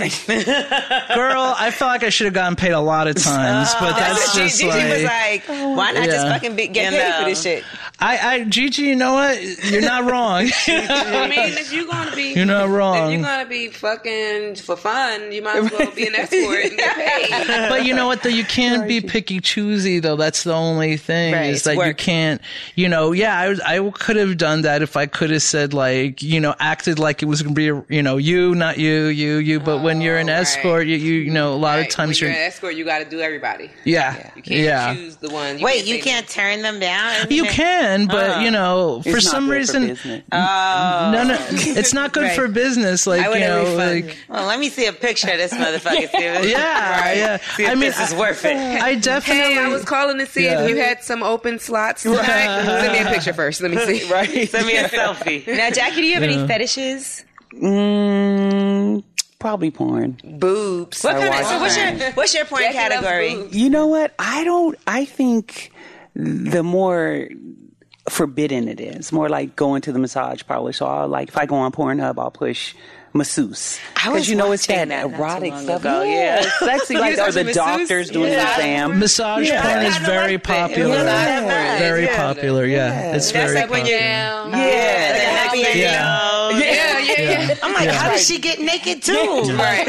Girl, I felt like I should have gotten paid a lot of times, but that's Gigi, just Gigi like, was like, why not just Yeah. fucking be, get You paid know. for this shit? I, I, Gigi, you know what? You're not wrong. I mean, if you're gonna be, You're not wrong. If you're gonna be fucking for fun, you might as well be an escort and get paid. But you know what, though? You can't be picky choosy, though. That's the only thing Right, is it's that you work. can't, you know, yeah, I, was, I could have done that if I could have said, like, you know, acted like it was going to be, you know, you, not you, you, you. But when you're an right. escort, you, you, you know, a lot Right. of times when you're you're, an escort, you got to do everybody. yeah, You can't yeah. choose the one. Wait, you say- can't turn them down? You can, but you know, for It's not some good reason, business. no, no, it's not good Right. for business. Like I you would have know, refunded. like Well, let me see a picture of this motherfucker. See if- yeah, yeah. See if I mean, this is worth it. I definitely. Hey, I was calling to see Yeah. if you had some open slots tonight. Send me a picture first. Let me see. Right. Send me a selfie. Now, Jackie, do you have any fetishes? Mm, probably porn. Boobs. What I kind of, watch so what's porn. your, what's your porn Jackie loves category? boobs. You know what? I don't. I think the more forbidden it is, more like going to the massage parlor. So I'll like if I go on Pornhub, I'll push masseuse I was because you know it's watching that that not too erotic long stuff. ago, Yeah, yeah. it's sexy. Like was or the watching doctors masseuse? doing Yeah. the exam. Massage Yeah. porn is I very like that. popular. Yeah. Very Yeah. popular. Yeah, it's That's very like when you're, popular. Yeah. Yeah, like videos. Yeah, yeah, yeah. yeah. I'm like, Yeah. how does she get naked too? Right.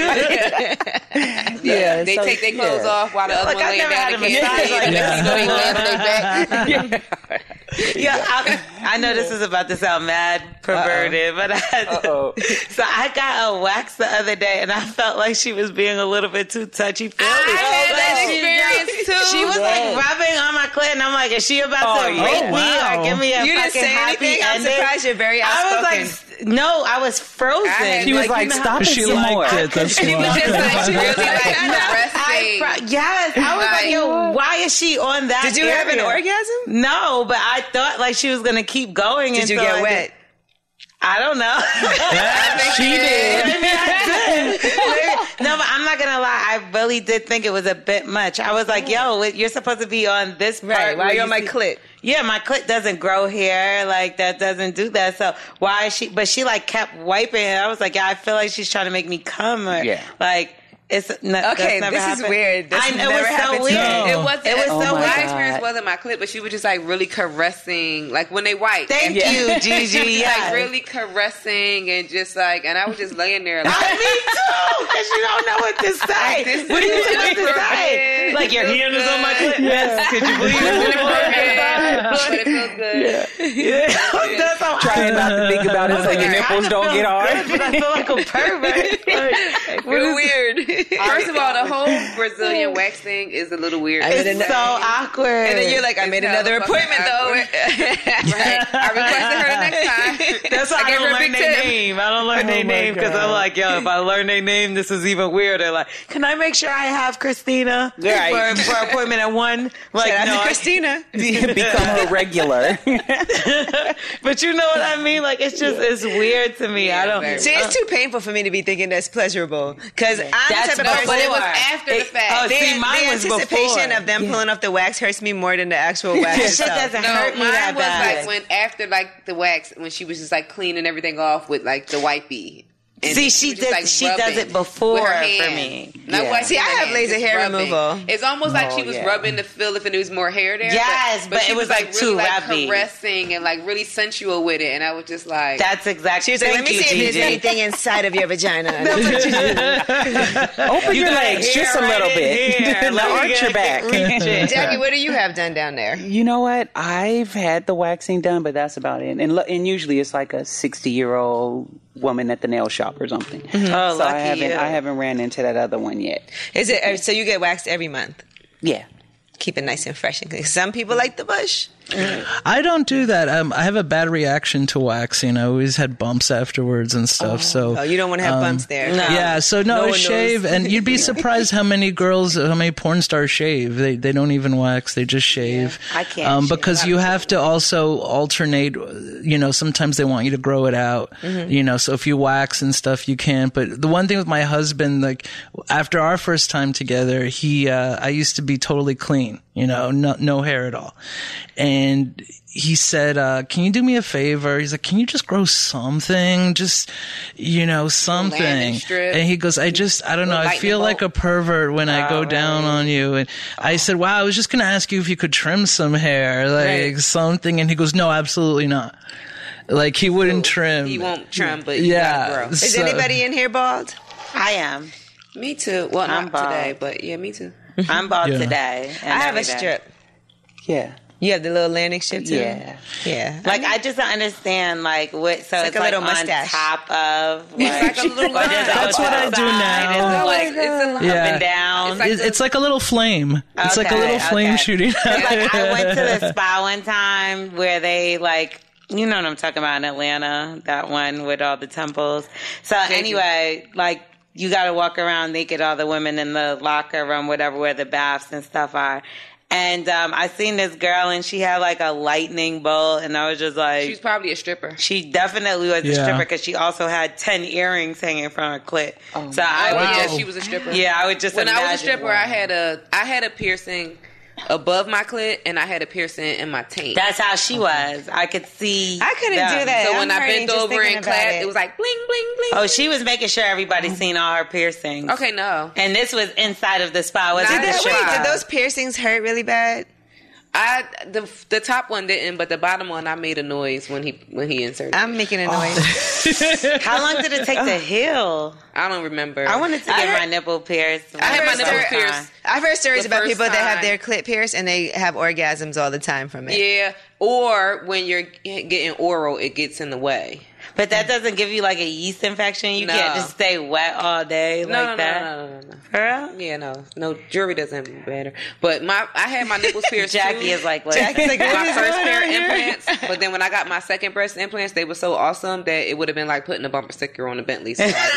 Yeah, They so, take their clothes yeah. off while the other Like, one I laying never down had and a can't massage see. like And that. then you laying on their back. Yeah, I, I know this is about to sound mad perverted, but I had to, Uh-oh. so I got a wax the other day, and I felt like she was being a little bit too touchy feely. I had that She- experience too. She was like rubbing on my clit, and I'm like, is she about Oh, to yeah. rape Oh, me wow. or give me a You didn't fucking say happy anything? I'm ending? surprised you're very I outspoken. was like, no, I was frozen. I had- She was Like, like, you know stop it She some liked more. it. That's She was why. just like, she really like I, caressing. fro- yes, I was like, Like, yo, why is she on that? Did you have an area? orgasm? No, but I thought like she was gonna keep going. Did you until get I wet? I don't know. She did. Maybe I did. Maybe- No, but I'm not gonna lie. I really did think it was a bit much. I was like, "Yo, you're supposed to be on this part. Right, why where you on you my see- clit? Yeah, my clit doesn't grow hair. Like that doesn't do that. So why is she? But she like kept wiping. And I was like, yeah, I feel like she's trying to make me come. Or, Yeah. Like it's n- Okay, that's never this is happened. weird. This I has know it never was happened so to me. weird. It wasn't. It was oh so my weird. experience wasn't my clip, but she was just like really caressing, like when they wipe. Thank and, you, Gigi. She was Yes. like really caressing and just like, and I was just laying there like. I, me too, because you don't know what to say. This What are you is supposed to say? appropriate. Like your It hand feels is on my good. clit. Yes, could you please? But it feels good. Yeah. That's how Trying not to think about it so your nipples don't get hard. But I feel like a pervert. Like, What is weird? First of all, the whole Brazilian wax thing is a little weird. it's so awkward. And then you're like, I made It's another hella fucking appointment though. awkward. Right. I requested her the next time. That's why I, gave don't her a learn big their tip. name. I don't learn their name because I'm like, yo, if I learn their name, this is even weirder. Like, can I make sure I have Christina Right. for, for an appointment at one? Like, Shout out no, to I- Christina. Become a regular. but you know what I mean? Like, it's just, it's weird to me. I don't. very See, it's too painful for me to be thinking that's pleasurable. Because I'm That's the type of no, person. But it was Before. after the It- fact. oh, the, see, mine the was anticipation before. of them pulling off the wax hurts me more than the actual wax Shit itself. doesn't No, hurt me mine that was bad. like when after like the wax, when she was just like cleaning everything off with like the wipey. And See, she was just, does- she does rubbing it before with her for hand. me. Not Yeah. wiping See, I with her have hand, laser just hair rubbing. removal. It's almost like she Oh, was yeah. rubbing to feel if there was more hair there. Yes, but she it was, like, really, too like rubby. caressing and like really sensual with it, and I was just like, That's exactly. She was like, let Thank me you, see if there's Gigi. anything inside of your vagina. Open You your got legs hair just a right little in bit. here. Now Like, arch your back. reach it. Jackie, what do you have done down there? You know what? I've had the waxing done, but that's about it. And lo- and usually it's like a sixty year old woman at the nail shop or something. Oh, so I lucky haven't you. I haven't ran into that other one yet. Is it uh, so you get waxed every month? Yeah. Keep it nice and fresh and clean. Some people like the bush. I don't do that. Um, I have a bad reaction to waxing. I always had bumps afterwards and stuff. So Oh, you don't want to have um, bumps there. no. Yeah, so no, No I one shave, knows. and you'd be surprised how many girls, how many porn stars shave. They they don't even wax; they just shave. I can't um, shave. because you have to also alternate. You know, sometimes they want you to grow it out. Mm-hmm. You know, so if you wax and stuff, you can't. But the one thing with my husband, like after our first time together, he, uh, I used to be totally clean. You know, no no hair at all, and he said, uh, can you do me a favor? He's like, can you just grow something? Just, you know, something. landing strip. And he goes, I just, I don't know. Little I feel lightning like a pervert when I go down on you. And I said, wow, I was just going to ask you if you could trim some hair, like Right. something. And he goes, no, absolutely not. Like he wouldn't trim. he won't trim, but you Yeah. gotta grow. Is So- anybody in here bald? I am. Me too. Well, I'm not bald. today, but yeah, me too. I'm bald Yeah. today. and I have a every day. strip. Yeah. You have the little landing strip too? Yeah. Yeah. Like I just don't understand like what so like it's a like, little on mustache. top of It's like a little line. That's what I do now. It's like, it's a line. Yeah. up and down. It's like It's, it's like a little flame. It's like a Okay, little flame okay. shooting. 'Cause, like I went to the spa one time where they like you know what I'm talking about in Atlanta, that one with all the temples. So anyway, like you got to walk around naked, all the women in the locker room, whatever, where the baths and stuff are. And um, I seen this girl, and she had like a lightning bolt, and I was just like, She's probably a stripper. she definitely was a Yeah. stripper because she also had ten earrings hanging from her clit. so I Oh, would yeah, just, she was a stripper. yeah, I would just When I was a imagine- stripper, I had a I had a piercing above my clit, and I had a piercing in my taint. That's how she was. I could see. I couldn't them. do that. so I'm when I hurting bent just over thinking and about clapped, it. it was like bling bling bling. Oh, she was making sure everybody seen all her piercings. Okay, no. And this was inside of the spa. Was Not it Did the that, sure. wait, spa? did those piercings hurt really bad? I the the top one didn't, but the bottom one I made a noise when he when he inserted. I'm making a noise. How long did it take to heal? I don't remember. I wanted to I get heard- my nipple pierced. I had my first nipples time. pierced. I've heard stories The about first people that have time. their clit pierced and they have orgasms all the time from it. Yeah, or when you're getting oral, it gets in the way. But that doesn't give you like a yeast infection. You No. can't just stay wet all day No, like no, that. no, no, no, no. For real? Yeah, no, no. Jewelry doesn't matter. But my, I had my nipples pierced. Jackie too. is like, Jackie's like, what my is first going pair on of here? implants. But then when I got my second breast implants, they were so awesome that it would have been like putting a bumper sticker on a Bentley. So I, just,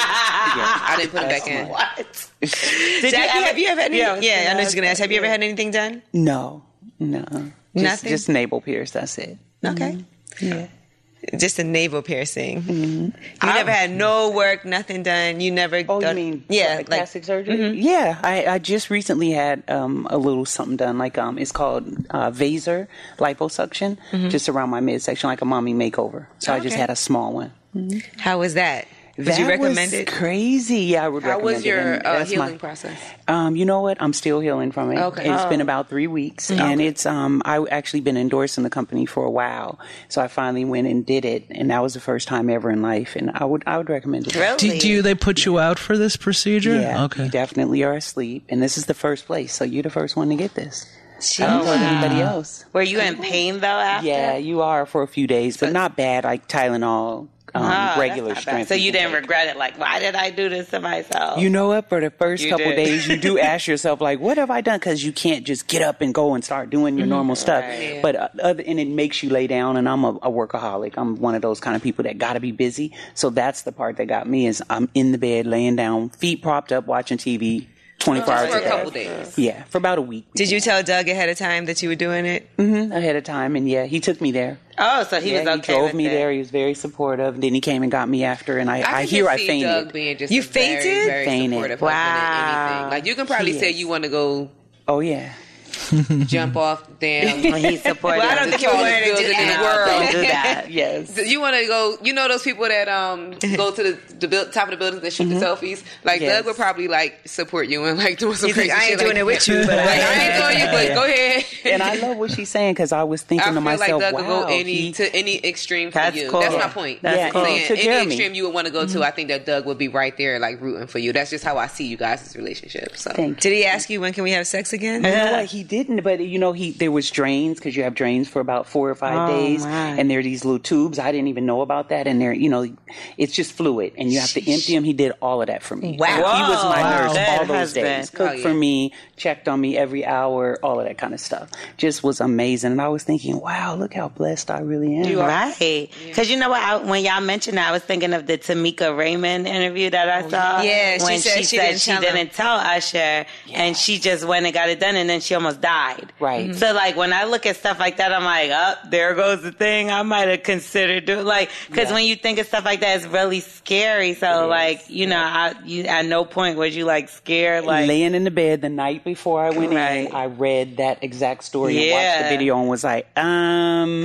I didn't put them back in. What? Did Jackie, ever- have you ever had any? Yeah, I Yeah, was I gonna was just gonna ask. Have you ever had anything done? No, no. Just, Nothing? Just navel pierce. That's it. Okay. Yeah. Just a navel piercing. Mm-hmm. You never had no work, nothing done. You never. Oh, done, you mean yeah, like like plastic surgery? Yeah, I, I just recently had um, a little something done. Like um, it's called uh, Vaser liposuction, just around my midsection, like a mommy makeover. So I just Okay. had a small one. How was that? Would that you recommend was it? crazy. Yeah, I would How recommend was it. your And uh, that's healing my- process? Um, you know what? I'm still healing from it. Okay. It's been Oh. about three weeks, and it's um, I actually been endorsing the company for a while. So I finally went and did it, and that was the first time ever in life. And I would I would recommend it. Really? Do, do you, they put you out for this procedure? Yeah, Okay. you definitely are asleep, and this is the first place, so you're the first one to get this. I haven't told anybody else. Were you in pain though after? Yeah, you are for a few days, but not bad. Like Tylenol, um, Ah, regular that's not bad. strength. So you you can didn't take. regret it? Like, why did I do this to myself? You know what? For the first You couple did. days, you do ask yourself, like, what have I done? Because you can't just get up and go and start doing your normal stuff. Right. But uh, other, and it makes you lay down. And I'm a, a workaholic. I'm one of those kind of people that got to be busy. So that's the part that got me is I'm in the bed, laying down, feet propped up, watching T V. twenty-four hours For a a day. couple days. Yeah, for about a week. Did you tell Doug ahead of time that you were doing it? Mm-hmm, ahead of time, and yeah, he took me there. Oh, so he yeah, was okay He drove with me it. there. He was very supportive. Then he came and got me after, and I, I, can hear just I see fainted. Doug being just You a very, fainted? very Fainted. supportive Wow. husband in anything. Like you can probably He say is. you want to go Oh yeah. jump off damn. When he's supportive. Well, I don't the think you wanted to tallest do building in the that. world. Don't do that. Yes. You want to go? You know those people that um go to the, the build, top of the buildings that shoot the selfies. Like Yes. Doug would probably like support you and like doing some He's crazy like, I ain't shit. doing like, it with you, but like, I I ain't doing you, but go ahead. And I love what she's saying because I was I thinking feel to like myself, Doug wow, could go any he- to any extreme for That's you. cool. That's my Yeah. point. That's Yeah, cool. he Saying took care any of me. extreme you would want to go to, I think that Doug would be right there, like rooting for you. That's just how I see you guys' relationship. So Thank Did he ask you when can we have sex again? You know what? He didn't, but you know, he there was drains because you have drains for about four or five Oh, days, my. and there are these little tubes. I didn't even know about that, and they're you know, it's just fluid, and you have to empty them. He did all of that for me. Wow. he was my Wow. nurse Good all those husband. days. Cooked Oh, yeah. for me, checked on me every hour, all of that kind of stuff. Just was amazing, and I was thinking, wow, look how blessed I really am. Right. Because you know what? I, when y'all mentioned that, I was thinking of the Tamika Raymond interview that I saw. Yeah, she when said she, she said didn't she tell him. didn't tell Usher, and she just went and got it done, and then she almost died. Right. So, like, when I look at stuff like that, I'm like, oh, there goes the thing I might have considered doing. Like, because Yeah. when you think of stuff like that, it's really scary. So, like, you know, I, you, at no point was you, like, scared. Like, laying in the bed the night before I went Right. in, I read that exact story and Yeah. watched the video and was like, um.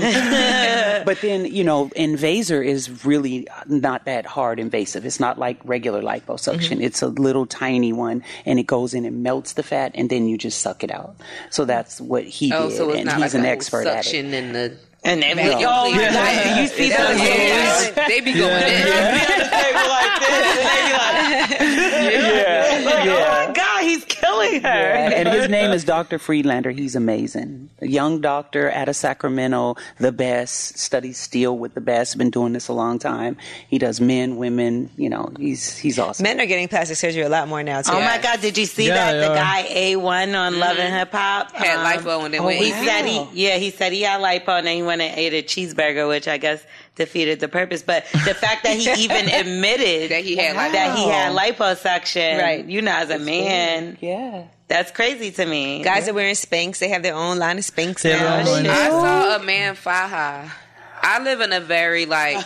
But then, you know, Invaser is really not that hard invasive. It's not like regular liposuction. It's a little tiny one, and it goes in and melts the fat, and then you just suck it out. So that's what he oh, did, so it's and not he's like an a whole expert at it. suction in the. and then, No. oh, Yeah. yeah. You see those Yeah. videos? They be going in. like this, and they be like, Yeah, oh yeah. my God, he's killing her. Yeah, and his name is Doctor Friedlander. He's amazing. A young doctor out of Sacramento, the best, studies steel with the best, been doing this a long time. He does men, women, you know, he's he's awesome. Men are getting plastic surgery a lot more now too. Oh my God, did you see Yeah, that? they The are. guy A one on Love and Hip Hop Had um, lipo and then oh, went. He wow. said he, yeah, he said he had lipo and then he went and ate a cheeseburger, which I guess defeated the purpose. But the fact that he even admitted That he had lipo. that he had liposuction, Right. you know, as a man, Yeah. that's crazy to me. Guys are wearing Spanx. They have their own line of Spanx They have now. their own line. I saw a man faja. I live in a very like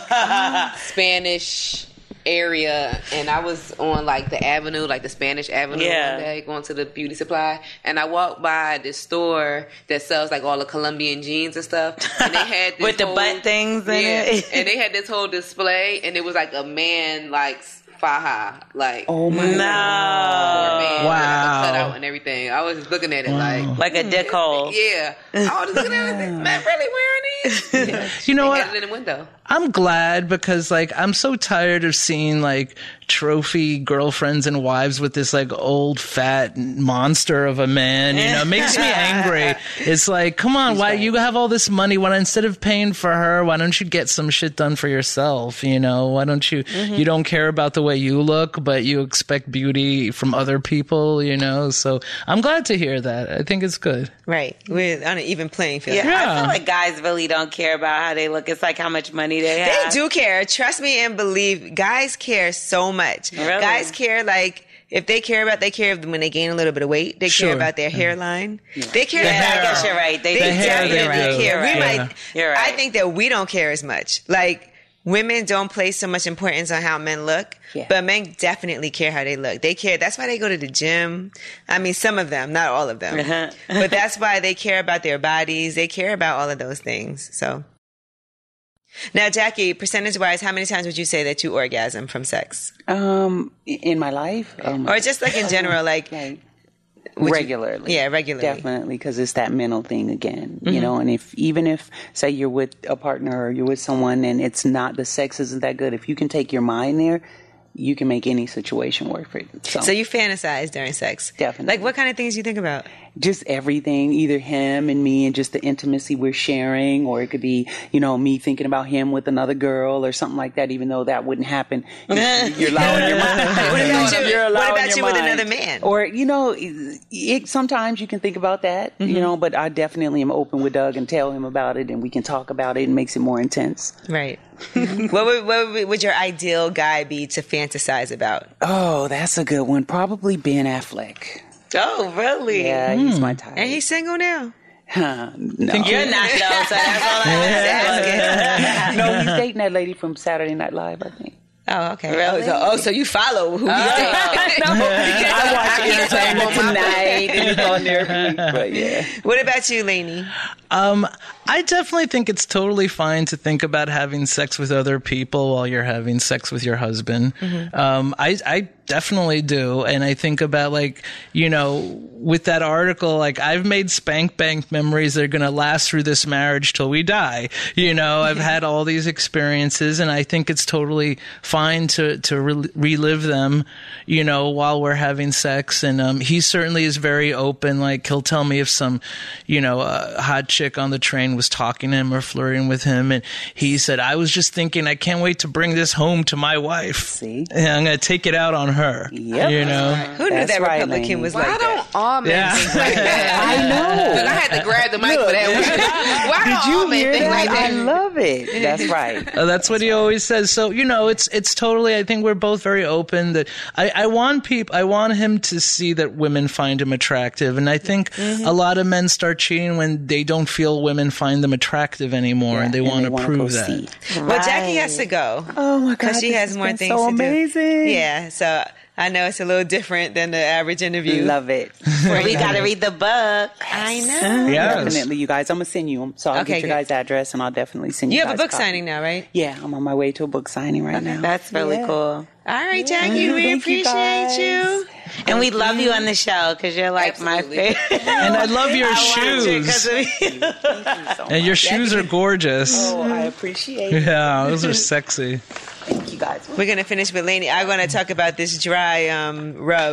Spanish area, and I was on like the avenue, like the Spanish Avenue Yeah. one day, going to the beauty supply, and I walked by this store that sells like all the Colombian jeans and stuff, and they had this With the whole- butt things in yeah, it. and they had this whole display, and it was like a man like faja, like oh my no, man, wow, cut out and everything. I was just looking at it wow. like like a dick hole. Yeah, I was just looking at it. Man, really wearing these? Yeah. You know they what? had it in the window. I'm glad because like I'm so tired of seeing like trophy girlfriends and wives with this like old fat monster of a man. You know, it makes me angry. It's like, come on, He's why right. you have all this money? Why instead of paying for her, why don't you get some shit done for yourself? You know, why don't you? Mm-hmm. You don't care about the way you look, but you expect beauty from other people. You know, so I'm glad to hear that. I think it's good. Right, we're on an even playing field. Yeah, yeah. I feel like guys really don't care about how they look. It's like how much money they have. They do care. Trust me and believe. Guys care so much. Really? Guys care like if they care about, they care when they gain a little bit of weight. They sure. care about their hairline. Yeah. They care. The about, hair. I guess you're right. They, they the definitely hair, they care. You're we right. might. You're right. I think that we don't care as much. Like women don't place so much importance on how men look, yeah. but men definitely care how they look. They care. That's why they go to the gym. I mean, some of them, not all of them, uh-huh. but that's why they care about their bodies. They care about all of those things. So. Now, Jackie, percentage-wise, how many times would you say that you orgasm from sex? Um, in my life, um, or just like in general, like, like regularly. You, yeah, regularly, definitely, because it's that mental thing again, mm-hmm. you know. And if even if say you're with a partner or you're with someone and it's not the sex isn't that good, if you can take your mind there, you can make any situation work for you. So, so you fantasize during sex, definitely. Like what kind of things do you think about? Just everything, either him and me and just the intimacy we're sharing, or it could be, you know, me thinking about him with another girl or something like that, even though that wouldn't happen. You're allowing your mind. What about you, You're what about you mind. with another man? Or, you know, it, it, sometimes you can think about that, mm-hmm. you know, but I definitely am open with Doug and tell him about it and we can talk about it and makes it more intense. Right. what, would, what would, would your ideal guy be to fantasize about? Oh, that's a good one. Probably Ben Affleck. Oh, really? Yeah, mm. he's my type. And he's single now? Huh, no. Think you're not, though, so that's all I was No, he's dating that lady from Saturday Night Live, I think. Oh, okay. Really? Oh, so, oh, so you follow who he's oh. dating. No, I watch Entertainment Tonight and it's on there. But yeah. What about you, Lainey? Um, I definitely think it's totally fine to think about having sex with other people while you're having sex with your husband. Mm-hmm. Um, I, I definitely do. And I think about like, you know, with that article, like I've made spank bank memories that are going to last through this marriage till we die. You know, I've had all these experiences and I think it's totally fine to, to re- relive them, you know, while we're having sex. And, um, he certainly is very open. Like he'll tell me if some, you know, uh, hot chick on the train was talking to him or flirting with him. And he said, I was just thinking, I can't wait to bring this home to my wife. See? And I'm going to take it out on her. Yep. You know? Right. Who knew That's that right, Republican Lainey. was Why like don't that? all men Yeah. think like that? I know. Look, I had to grab the mic for that. Why Did don't you all men hear think that? like that? I love it. That's right. Uh, that's what he always says. So, you know, it's it's totally, I think we're both very open that I, I want people, I want him to see that women find him attractive. And I think mm-hmm. a lot of men start cheating when they don't feel women find them attractive anymore Yeah, and they and want they to wanna prove go that. see. Well, Jackie has to go. Oh my God. Because she this has has more been things so to amazing. do. Yeah, so I know it's a little different than the average interview. Love it. We got to read the book. I know. Yes. Definitely, you guys. I'm going to send you them. So I'll Okay, get your good. guys' address and I'll definitely send you You guys have a book copy. signing now, right? Yeah, I'm on my way to a book signing right now. That's really Yeah. cool. All right, Jackie, Yeah. we Thank you, appreciate guys. you. And we love you on the show because you're like Absolutely. my favorite. And I love your I watch it shoes. 'cause of you. Thank you so And your much. shoes are gorgeous. Oh, I appreciate it. Yeah, those are sexy. Thank you guys. We're going to finish with Lainey. I'm going to talk about this dry um, rub.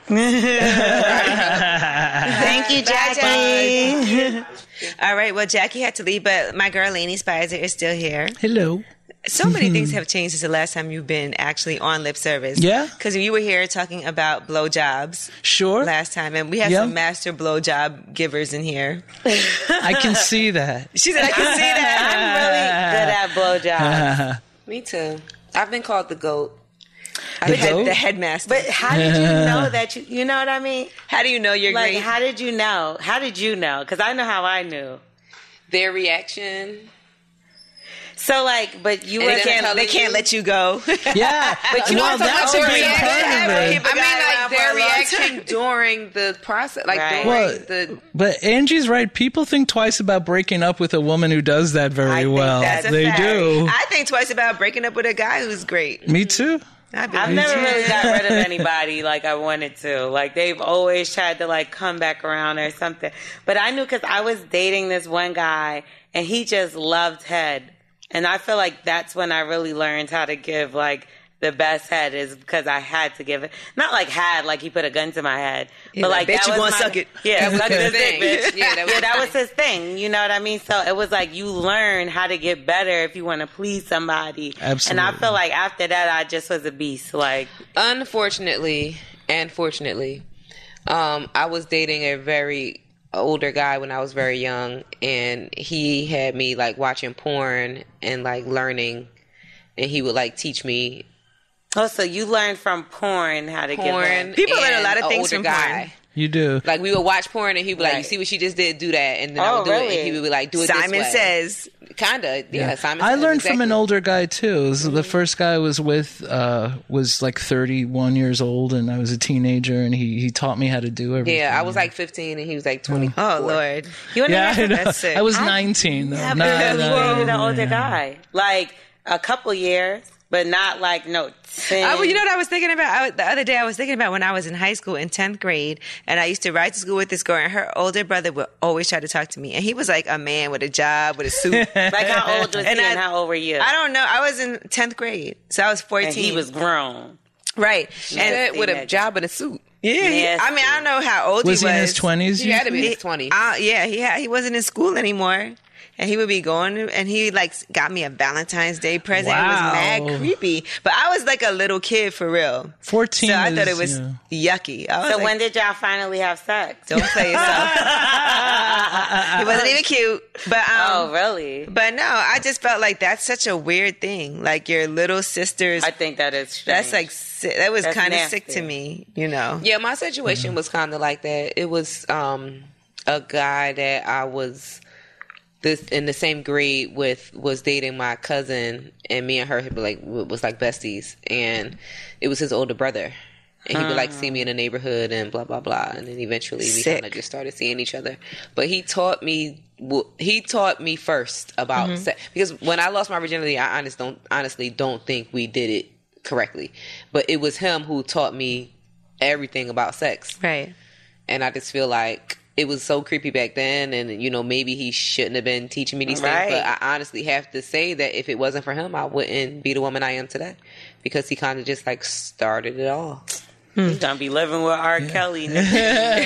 Thank you, Jackie. All right, well, Jackie had to leave, but my girl Lainey Spicer is still here. Hello. So many things have changed since the last time you've been actually on Lip Service. Yeah. Because you were here talking about blowjobs Sure. last time, and we have Yeah. some master blowjob givers in here. I can see that. She said, I can see that. I'm really good at blowjobs. Me too. I've been called the GOAT. I'm really The good. goat? The, the headmaster. But how did you know that you, you know what I mean? How do you know you're Like, great? how did you know? How did you know? Because I know how I knew. Their reaction. So, like, but you And were they can't, telling they can't you? let you go. Yeah. But you well, also that's a know big their part of reaction. it. People I got mean, around like for their a long reaction time. during the process, like Right. during Well, the. But Angie's right. People think twice about breaking up with a woman who does that very I think well. that's a They fact. do. I think twice about breaking up with a guy who's great. Me too. I've never really got rid of anybody like I wanted to. Like, they've always tried to, like, come back around or something. But I knew because I was dating this one guy, and he just loved head. And I feel like that's when I really learned how to give, like, the best head is because I had to give it. Not like had, like he put a gun to my head. Yeah, but like, bet that you was gonna my, suck it. Yeah, That was suck his this thing. dick, bitch. Yeah, that was yeah, that his was his thing. You know what I mean? So it was like you learn how to get better if you want to please somebody. Absolutely. And I feel like after that, I just was a beast. Like, Unfortunately and fortunately, um, I was dating a very older guy when I was very young, and he had me like watching porn and like learning, and he would like teach me. Oh, so you learned from porn how to porn get head. People learn a and lot of a things older from guy. porn. You do. Like, we would watch porn, and he'd be like, Right. you see what she just did? Do that. And then I Oh, would do it, really? and he would be like, do it Simon this way. Says. Kind of, yeah. Simon I Says, learned from exactly. an older guy too. It was The first guy I was with uh, was like thirty-one years old, and I was a teenager, and he, he taught me how to do everything. Yeah, I was like fifteen, and he was like twenty. Oh, Lord. You wanna Yeah, hear I, know. That's sick. I was nineteen though. I've Nah, never nah, dated an nah, older nah. guy. Like, a couple years, but not like, no, ten. I, well, you know what I was thinking about? I, the other day I was thinking about when I was in high school in tenth grade, and I used to ride to school with this girl, and her older brother would always try to talk to me. And he was like a man with a job, with a suit. Like, how old was And he I- and how old were you? I don't know. I was in tenth grade, so I was fourteen. And he was grown. right. And And with a job and a suit. yeah, he, I Nasty. mean, I don't know how old Was he he was. in his twenties? He had to be in his twenties. Uh, yeah, he had, he wasn't in school anymore. And he would be going, and he like got me a Valentine's Day present. It was Wow. mad creepy, but I was like a little kid for real. Fourteen. So I is, thought it was yeah. yucky. I was So like, when did y'all finally have sex? don't play yourself. He wasn't even cute, but um, Oh, really? but no, I just felt like that's such a weird thing. Like your little sister's. I think that is strange. That's like si- that was That's kind of nasty. sick to me. You know. Yeah, my situation was kind of like that. It was um, a guy that I was this in the same grade with, was dating my cousin, and me and her had been like was like besties, and it was his older brother. And he would like see me in the neighborhood and blah blah blah, and then eventually we Sick. kind of just started seeing each other. But he taught me, he taught me first about Mm-hmm. sex, because when I lost my virginity, I honest don't honestly don't think we did it correctly. But it was him who taught me everything about sex, Right. and I just feel like it was so creepy back then, and you know, maybe he shouldn't have been teaching me these Right. things. But I honestly have to say that if it wasn't for him, I wouldn't be the woman I am today, because he kind of just like started it all. You gonna be living with R. Kelly. nigga.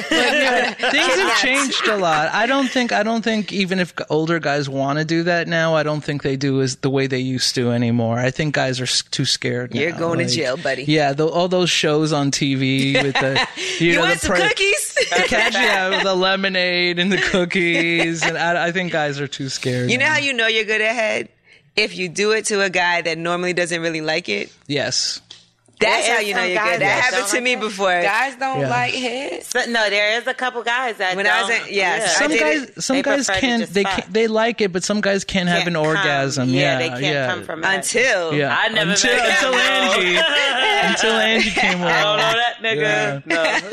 Things have changed a lot. I don't think. I don't think even if older guys want to do that now, I don't think they do as the way they used to anymore. I think guys are s- too scared. You're now. going Like, to jail, buddy. Yeah, the, all those shows on T V with the you, You know, want the some pre- cookies? the catch, yeah, with the lemonade and the cookies, and I, I think guys are too scared. You know now. how you know you're good at head? If you do it to a guy that normally doesn't really like it. Yes. That's There how is you know some you're guys good. that That happened don't to like me that. before. Guys don't Yeah. like head. So, no, there is a couple guys that When I don't. was in- yes, I Some did guys, it. some They guys prefer to can't. just They fuck. can, they like it, but some guys can't have Can't an come. orgasm. Yeah, Yeah, they can't yeah. come from it. Until. Yeah, I never until, met until Angie, until Angie came along. I don't know that nigga.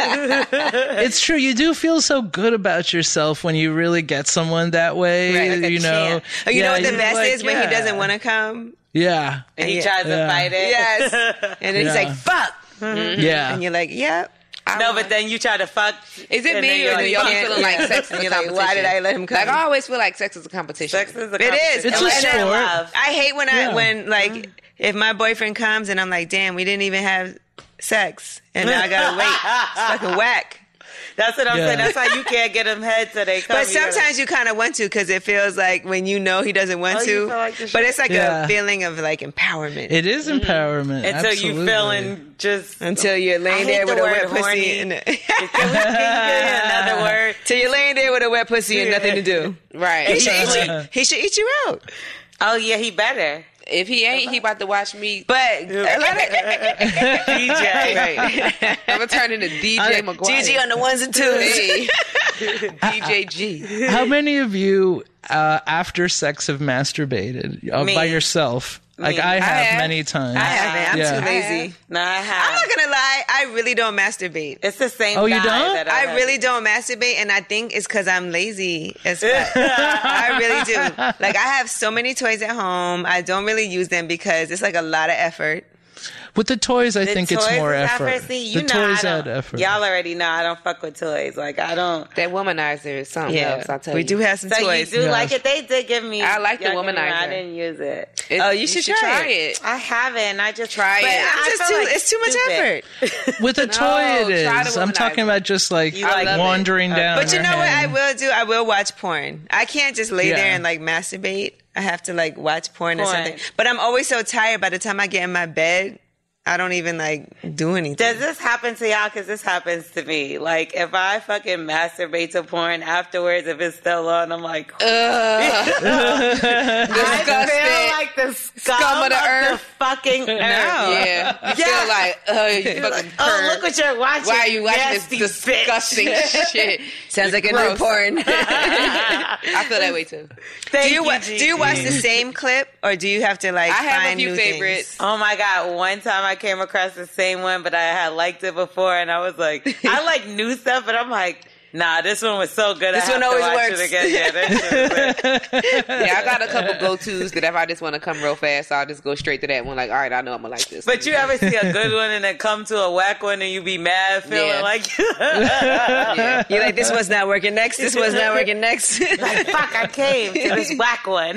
No. It's true. You do feel so good about yourself when you really get someone that way. Right, like a you know. champ. Oh, you Yeah, know what the you're best like, is when he yeah. doesn't want to come, Yeah, And he Yeah. tries to Yeah. fight it. yes, and then he's Yeah. like, "Fuck," yeah. and you're like, "Yep." No, but then you try to fuck. Is it and then me, you're or do like, y'all fuck. be feeling like sex is And a you're like, competition? why did I let him come? Like, I always feel like sex is a competition. Sex is a It is. competition. It's a And then sport. love. I hate when I Yeah. when like if my boyfriend comes and I'm like, "Damn, we didn't even have sex," and now I gotta wait. It's fucking whack. That's what I'm Yeah. saying. That's why you can't get him head till they come. But You gotta- sometimes you kind of want to because it feels like when you know he doesn't want Oh, you to. feel like this but shit- it's like Yeah. a feeling of like empowerment. It is empowerment. until absolutely. you feeling just Until you're laying I hate there with the a word wet pussy. horny. And Can we get another word? Till you're laying there with a wet pussy and nothing to do. He Right. should eat you. He should eat you out. Oh yeah, he better. If he ain't, he about to watch me. But a lot of D J. right. I'm gonna turn into D J McGuire. Gigi on the ones and twos. Hey. D J G. How many of you, uh, after sex, have masturbated uh, Me. by yourself? Like Me. I have, have. many times. I haven't. I'm Yeah. too lazy. No, I I'm have. not gonna lie. I really don't masturbate. It's the same. Oh, you guy don't? That I have. really don't masturbate, and I think it's because I'm lazy as fuck. I really do. Like, I have so many toys at home. I don't really use them because it's like a lot of effort. With the toys, I The think it's toys more is effort. See, you the know toys I add don't- effort. Y'all already know I don't fuck with toys. Like I don't. That womanizer is something Yeah, else. I'll tell we you. do have some So toys. you do Yes. like it? They did give me. I like the y'all gave me- womanizer. I didn't use it. It- Oh, you should try it. I haven't. I just Try but it. I I'm just feel too, like it's too much stupid. effort. With a No, toy, it try is. the I'm womanizer. talking about just like You like it? wandering down. But you your know what I hand. will do? I will watch porn. I can't just lay Yeah. there and like masturbate. I have to like watch porn, or Porn. something. But I'm always so tired by the time I get in my bed, I don't even like do anything. Does this happen to y'all? Because this happens to me. Like, if I fucking masturbate to porn afterwards, if it's still on, I'm like, I feel like the scum, Scum of the earth. fucking earth. Yeah. You Yeah. feel like, oh, you fucking Oh, perv. look what you're watching. Why are you watching nasty this disgusting bitch. shit? Sounds like a new Gross. porn. I feel that way too. Thank do you wa- Gigi. do you watch the same clip, or do you have to like I have a find few new favorites. things? Oh my God. One time I came across the same one, but I had liked it before, and I was like, I like new stuff, but I'm like, nah, this one was so good. This I have one to always watch works. It again. Yeah, that shit was like- Yeah, I got a couple go-tos that if I just want to come real fast, I'll just go straight to that one. Like, all right, I know I'm gonna like this. But you ever see a good one and then come to a whack one and you be mad, feeling Yeah. like, Yeah. You're like, this one's not working next. This one's not working next. like, fuck, I came to this whack one.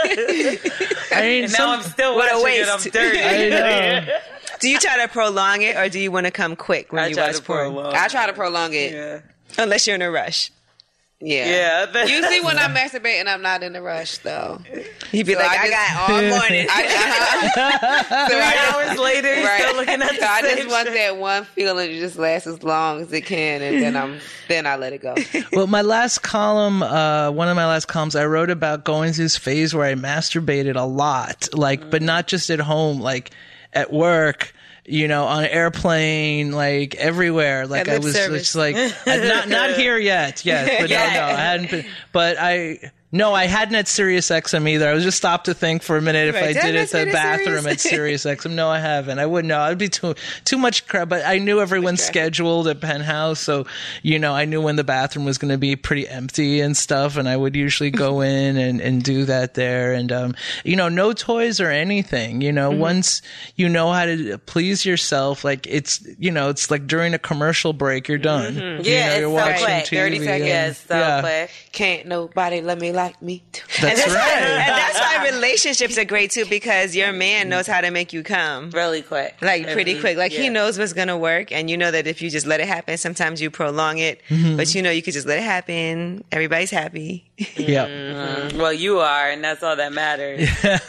I mean, And now some- I'm still What a watching it. waste. I'm dirty. I know. Do you try to prolong it, or do you want to come quick when I you try watch to porn? prolong. I try to prolong it. Yeah. Unless you're in a rush. Yeah. Yeah. Usually when I'm masturbating, I'm not in a rush though. He'd be So like, I I, just- got all morning. I, uh-huh. So Three I just- hours later, you're Right. still looking at the So I same just want shit. that one feeling to just last as long as it can, and then I'm then I let it go. Well, my last column, uh, one of my last columns, I wrote about going through this phase where I masturbated a lot, like, but not just at home, like at work, you know, on an airplane, like everywhere. Like At I lip was service. just like, uh, not not here yet, yes, but no, no, I hadn't been, but I. No, I hadn't at Sirius X M either. I was just stopped to think for a minute if Right. I Did I did it miss at it the at bathroom Sirius? at Sirius X M. No, I haven't. I wouldn't know. It'd be too too much crap. But I knew everyone's scheduled at Penthouse, so you know I knew when the bathroom was going to be pretty empty and stuff. And I would usually go in and, and do that there. And um, you know, no toys or anything. You know, Mm-hmm. once you know how to please yourself, like it's you know, it's like during a commercial break, you're done. Mm-hmm. You Yeah, know, it's you're so watching quick. T V thirty seconds. and- Yeah, it's so yeah. quick. Can't nobody love me like me. That's and, that's right. why, and that's why relationships are great too, because your man knows how to make you come. Really quick. Like pretty Every- quick. Like he yeah. knows what's gonna work, and you know that if you just let it happen, sometimes you prolong it, Mm-hmm. but you know you could just let it happen. Everybody's happy. Yeah. Mm, well, you are, and that's all that matters.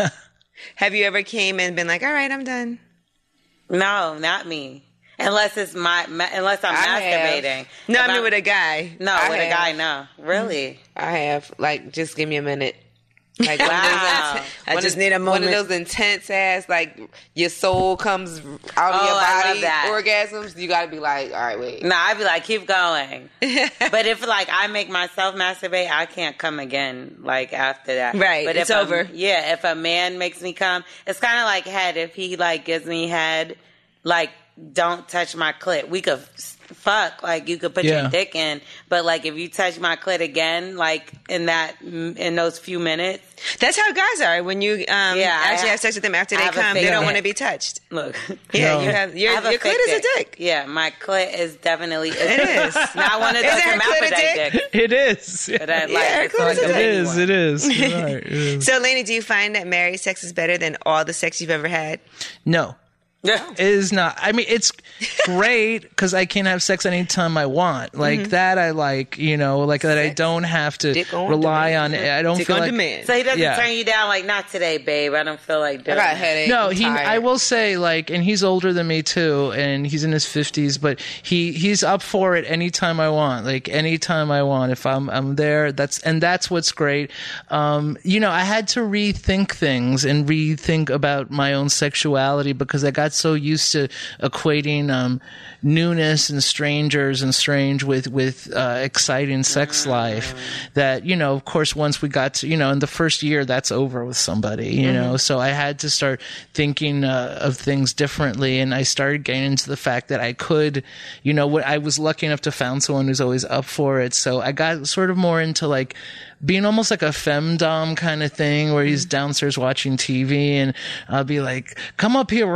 Have you ever came and been like, all right, I'm done? No, not me. Unless it's my, ma- unless I'm I have. masturbating. No, If I mean I'm- with a guy. No, I with a have. guy, no. Really? I have like just give me a minute. Like one of those Wow. inten- I one just of- need a One moment. of those intense ass like your soul comes out of Oh, your I body love that. orgasms. You got to be like, all right, wait. No, I'd be like, keep going. But if like I make myself masturbate, I can't come again. Like after that, Right, But it's if a- over. yeah, if a man makes me come, it's kind of like head. If he like gives me head, like don't touch my clit. We could s- fuck. Like you could put Yeah. your dick in, but like if you touch my clit again, like in that in those few minutes, That's how guys are. When you um, Yeah, I actually ha- have sex with them after I they have a come, they fake don't dick. want to be touched. look. Yeah, No. you have your, I have a your fake clit is a dick. Yeah, my clit is definitely It is. not one of Is those her clit a hermaphrodite dick? dicks. It is. But I like Yeah, her it's clit like is a a dick. It big is. one. It is. You're right. It is. So, Lainey, do you find that married sex is better than all the sex you've ever had? No. Yeah. It is not. I mean, it's great because I can have sex anytime I want. Like Mm-hmm. that, I like. You know, like that. I don't have to Dick on rely on. it. I don't Dick feel on like. demand. So he doesn't Yeah. turn you down like, not today, babe. I don't feel like I doing got a it. headache. No, I'm he. tired. I will say, like, and he's older than me too, and he's in his fifties. But he he's up for it anytime I want. Like anytime I want. If I'm I'm there. That's and that's what's great. Um, you know, I had to rethink things and rethink about my own sexuality because I got so used to equating um, newness and strangers and strange with with uh, exciting sex life. That you know, of course, once we got to you know, in the first year, that's over with somebody. You know, so I had to start thinking uh, of things differently, and I started getting into the fact that I could, you know, what I was lucky enough to found someone who's always up for it. So I got sort of more into like being almost like a femdom kind of thing where he's downstairs watching T V and I'll be like, come up here right now.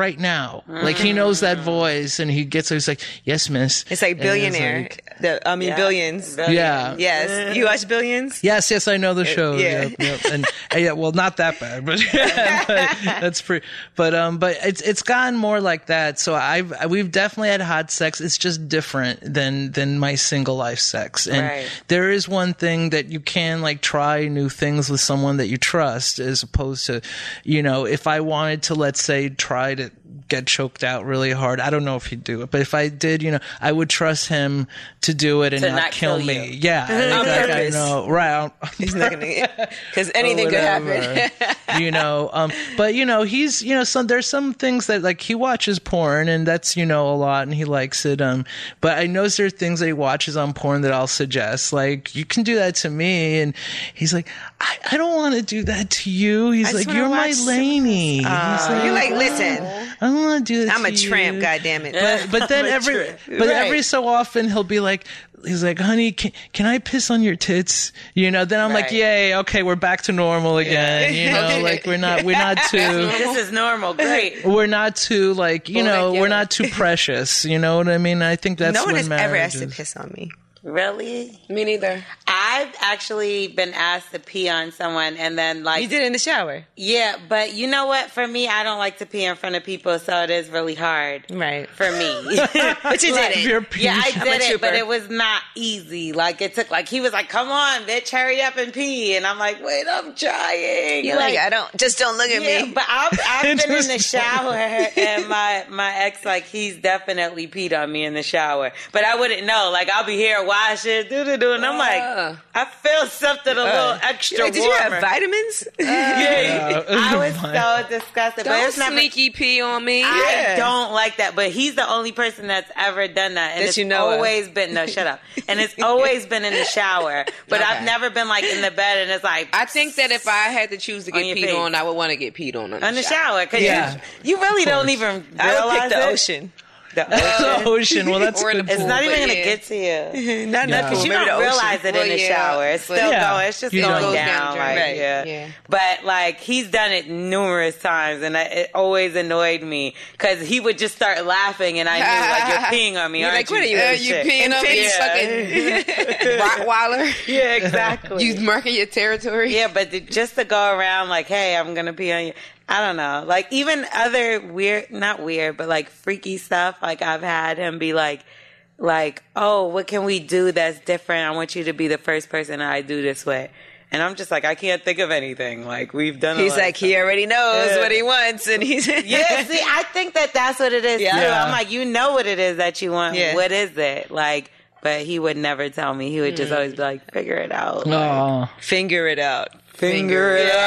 now. Like he knows that voice, and he gets. He's like, "Yes, miss." It's like Billionaire. It's like, the, I mean, Yeah. Billions. yeah. Yes. You watch Billions? Yes, yes, I know the show. yeah. Yep, yep. And uh, yeah, well, not that bad, but, but that's pretty. But um, but it's it's gotten more like that. So I've we've definitely had hot sex. It's just different than than my single life sex. And Right. there is one thing that you can like try new things with someone that you trust, as opposed to, you know, if I wanted to, let's say, try to get choked out really hard. I don't know if he'd do it, but if I did, you know, I would trust him to do it and To not, not kill, kill me. you. Yeah, On like, I purpose. know, right? He's not gonna, because anything or could whatever, happen. you know. Um, but you know, he's you know, some there's some things that like he watches porn, and that's you know a lot, and he likes it. Um, but I notice there are things that he watches on porn that I'll suggest, like you can do that to me, and he's like, I, I don't want to do that to you. He's I just like, wanna you're my watch some- Laney. Uh, He's you're like, "Oh, listen, I don't want to do that. I'm to a tramp, you." goddammit. But, but then I'm a every tramp. but Right. every so often he'll be like, he's like, honey, can, can I piss on your tits? You know, then I'm like, Right. yay, okay, we're back to normal again. You know, like we're not we're not too This is normal. Great. we're not too like you Well, know like, we're yeah. not too precious. You know what I mean? I think that's no one when has ever marriage asked to is- piss on me. Really? Me neither. I've actually been asked to pee on someone, and then like You did it in the shower. yeah, but you know what? For me, I don't like to pee in front of people, so it is really hard Right. for me. But you did If it. you're pee- Yeah, I I'm a did it, but trooper. it was not easy. Like it took, like he was like, "Come on, bitch, hurry up and pee," and I'm like, "Wait, I'm trying." You're like, I don't, just don't look at yeah, me. but I've, I've been in the Just- shower, and my my ex, like, he's definitely peed on me in the shower, but I wouldn't know. Like I'll be here washing, do do do, and I'm like, Uh. I feel something a little extra Like, did you have warmer. vitamins? Yeah, Uh, I was fine. so disgusted. but Don't it's never. sneaky pee on me. I Yeah. don't like that, but he's the only person that's ever done that, and That it's you know of. always been no, shut up, and it's always been in the shower. But Okay. I've never been like in the bed, and it's like I think that if I had to choose to On get your peed face. on, I would want to get peed on in in the shower, because Yeah. you, you really don't even I would realize pick the it. ocean. The ocean. the ocean. Well, that's Or the good. It's pool, not even but gonna yeah. get to you. Not Yeah. enough. Because you Maybe don't the realize ocean. it Well, in the yeah, shower. It's but- still Yeah. going. It's just You going don't. down. Like, Right. yeah. Yeah. But like he's done it numerous times, and I, it always annoyed me because he would just start laughing, and I knew like you're peeing on me, You're aren't like, what are you? you? Uh, Piece of you shit. peeing on me, you Yeah. fucking Rottweiler. Yeah, exactly. You marking your territory. Yeah, but to- just to go around like, hey, I'm gonna pee on you. I don't know. Like even other weird, not weird, but like freaky stuff. Like I've had him be like, like, oh, what can we do that's different? I want you to be the first person I do this with. And I'm just like, I can't think of anything. Like we've done. a He's lot of like, stuff. he already knows Yeah. what he wants, and he's Yeah, see, I think that that's what it is Yeah. too. Yeah. I'm like, you know what it is that you want. Yeah. What is it? Like, but he would never tell me. He would just always be like, figure it out. Like, Aw. finger it out. Figure it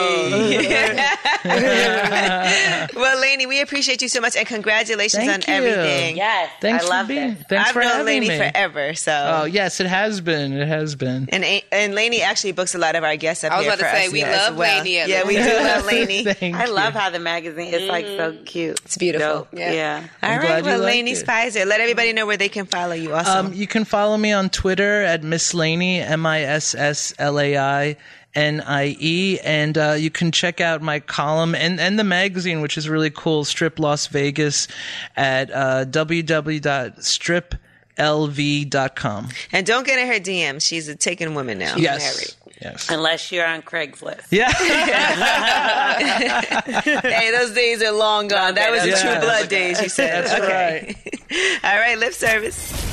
Well, Lainey, we appreciate you so much, and congratulations Thank on you. everything. Yes, Thanks I for love being. this. Thanks I've for known having Lainey me. forever, so. Oh yes, it has been. It has been. And and Lainey actually books a lot of our guests up I was here about to for say, us we as love well. Lainey at Yeah, we do Lainey. love Lainey. Thank I you. love how the magazine is like so cute. It's beautiful. Dope. Yeah. Yeah. All I'm right, glad you well, liked Lainey it. Spicer, let everybody know where they can follow you. Also, Um, you can follow me on Twitter at Miss Laney, M I S S L A I N I E, and uh, you can check out my column and, and the magazine, which is really cool, Strip Las Vegas, at uh, w w w dot strip l v dot com. and don't get in her D Ms. She's a taken woman now. Yes. Married. Yes. Unless you're on Craigslist. Yeah. Hey, those days are long gone. That was the Yeah. true blood days, you said. That's okay. All right, lip service.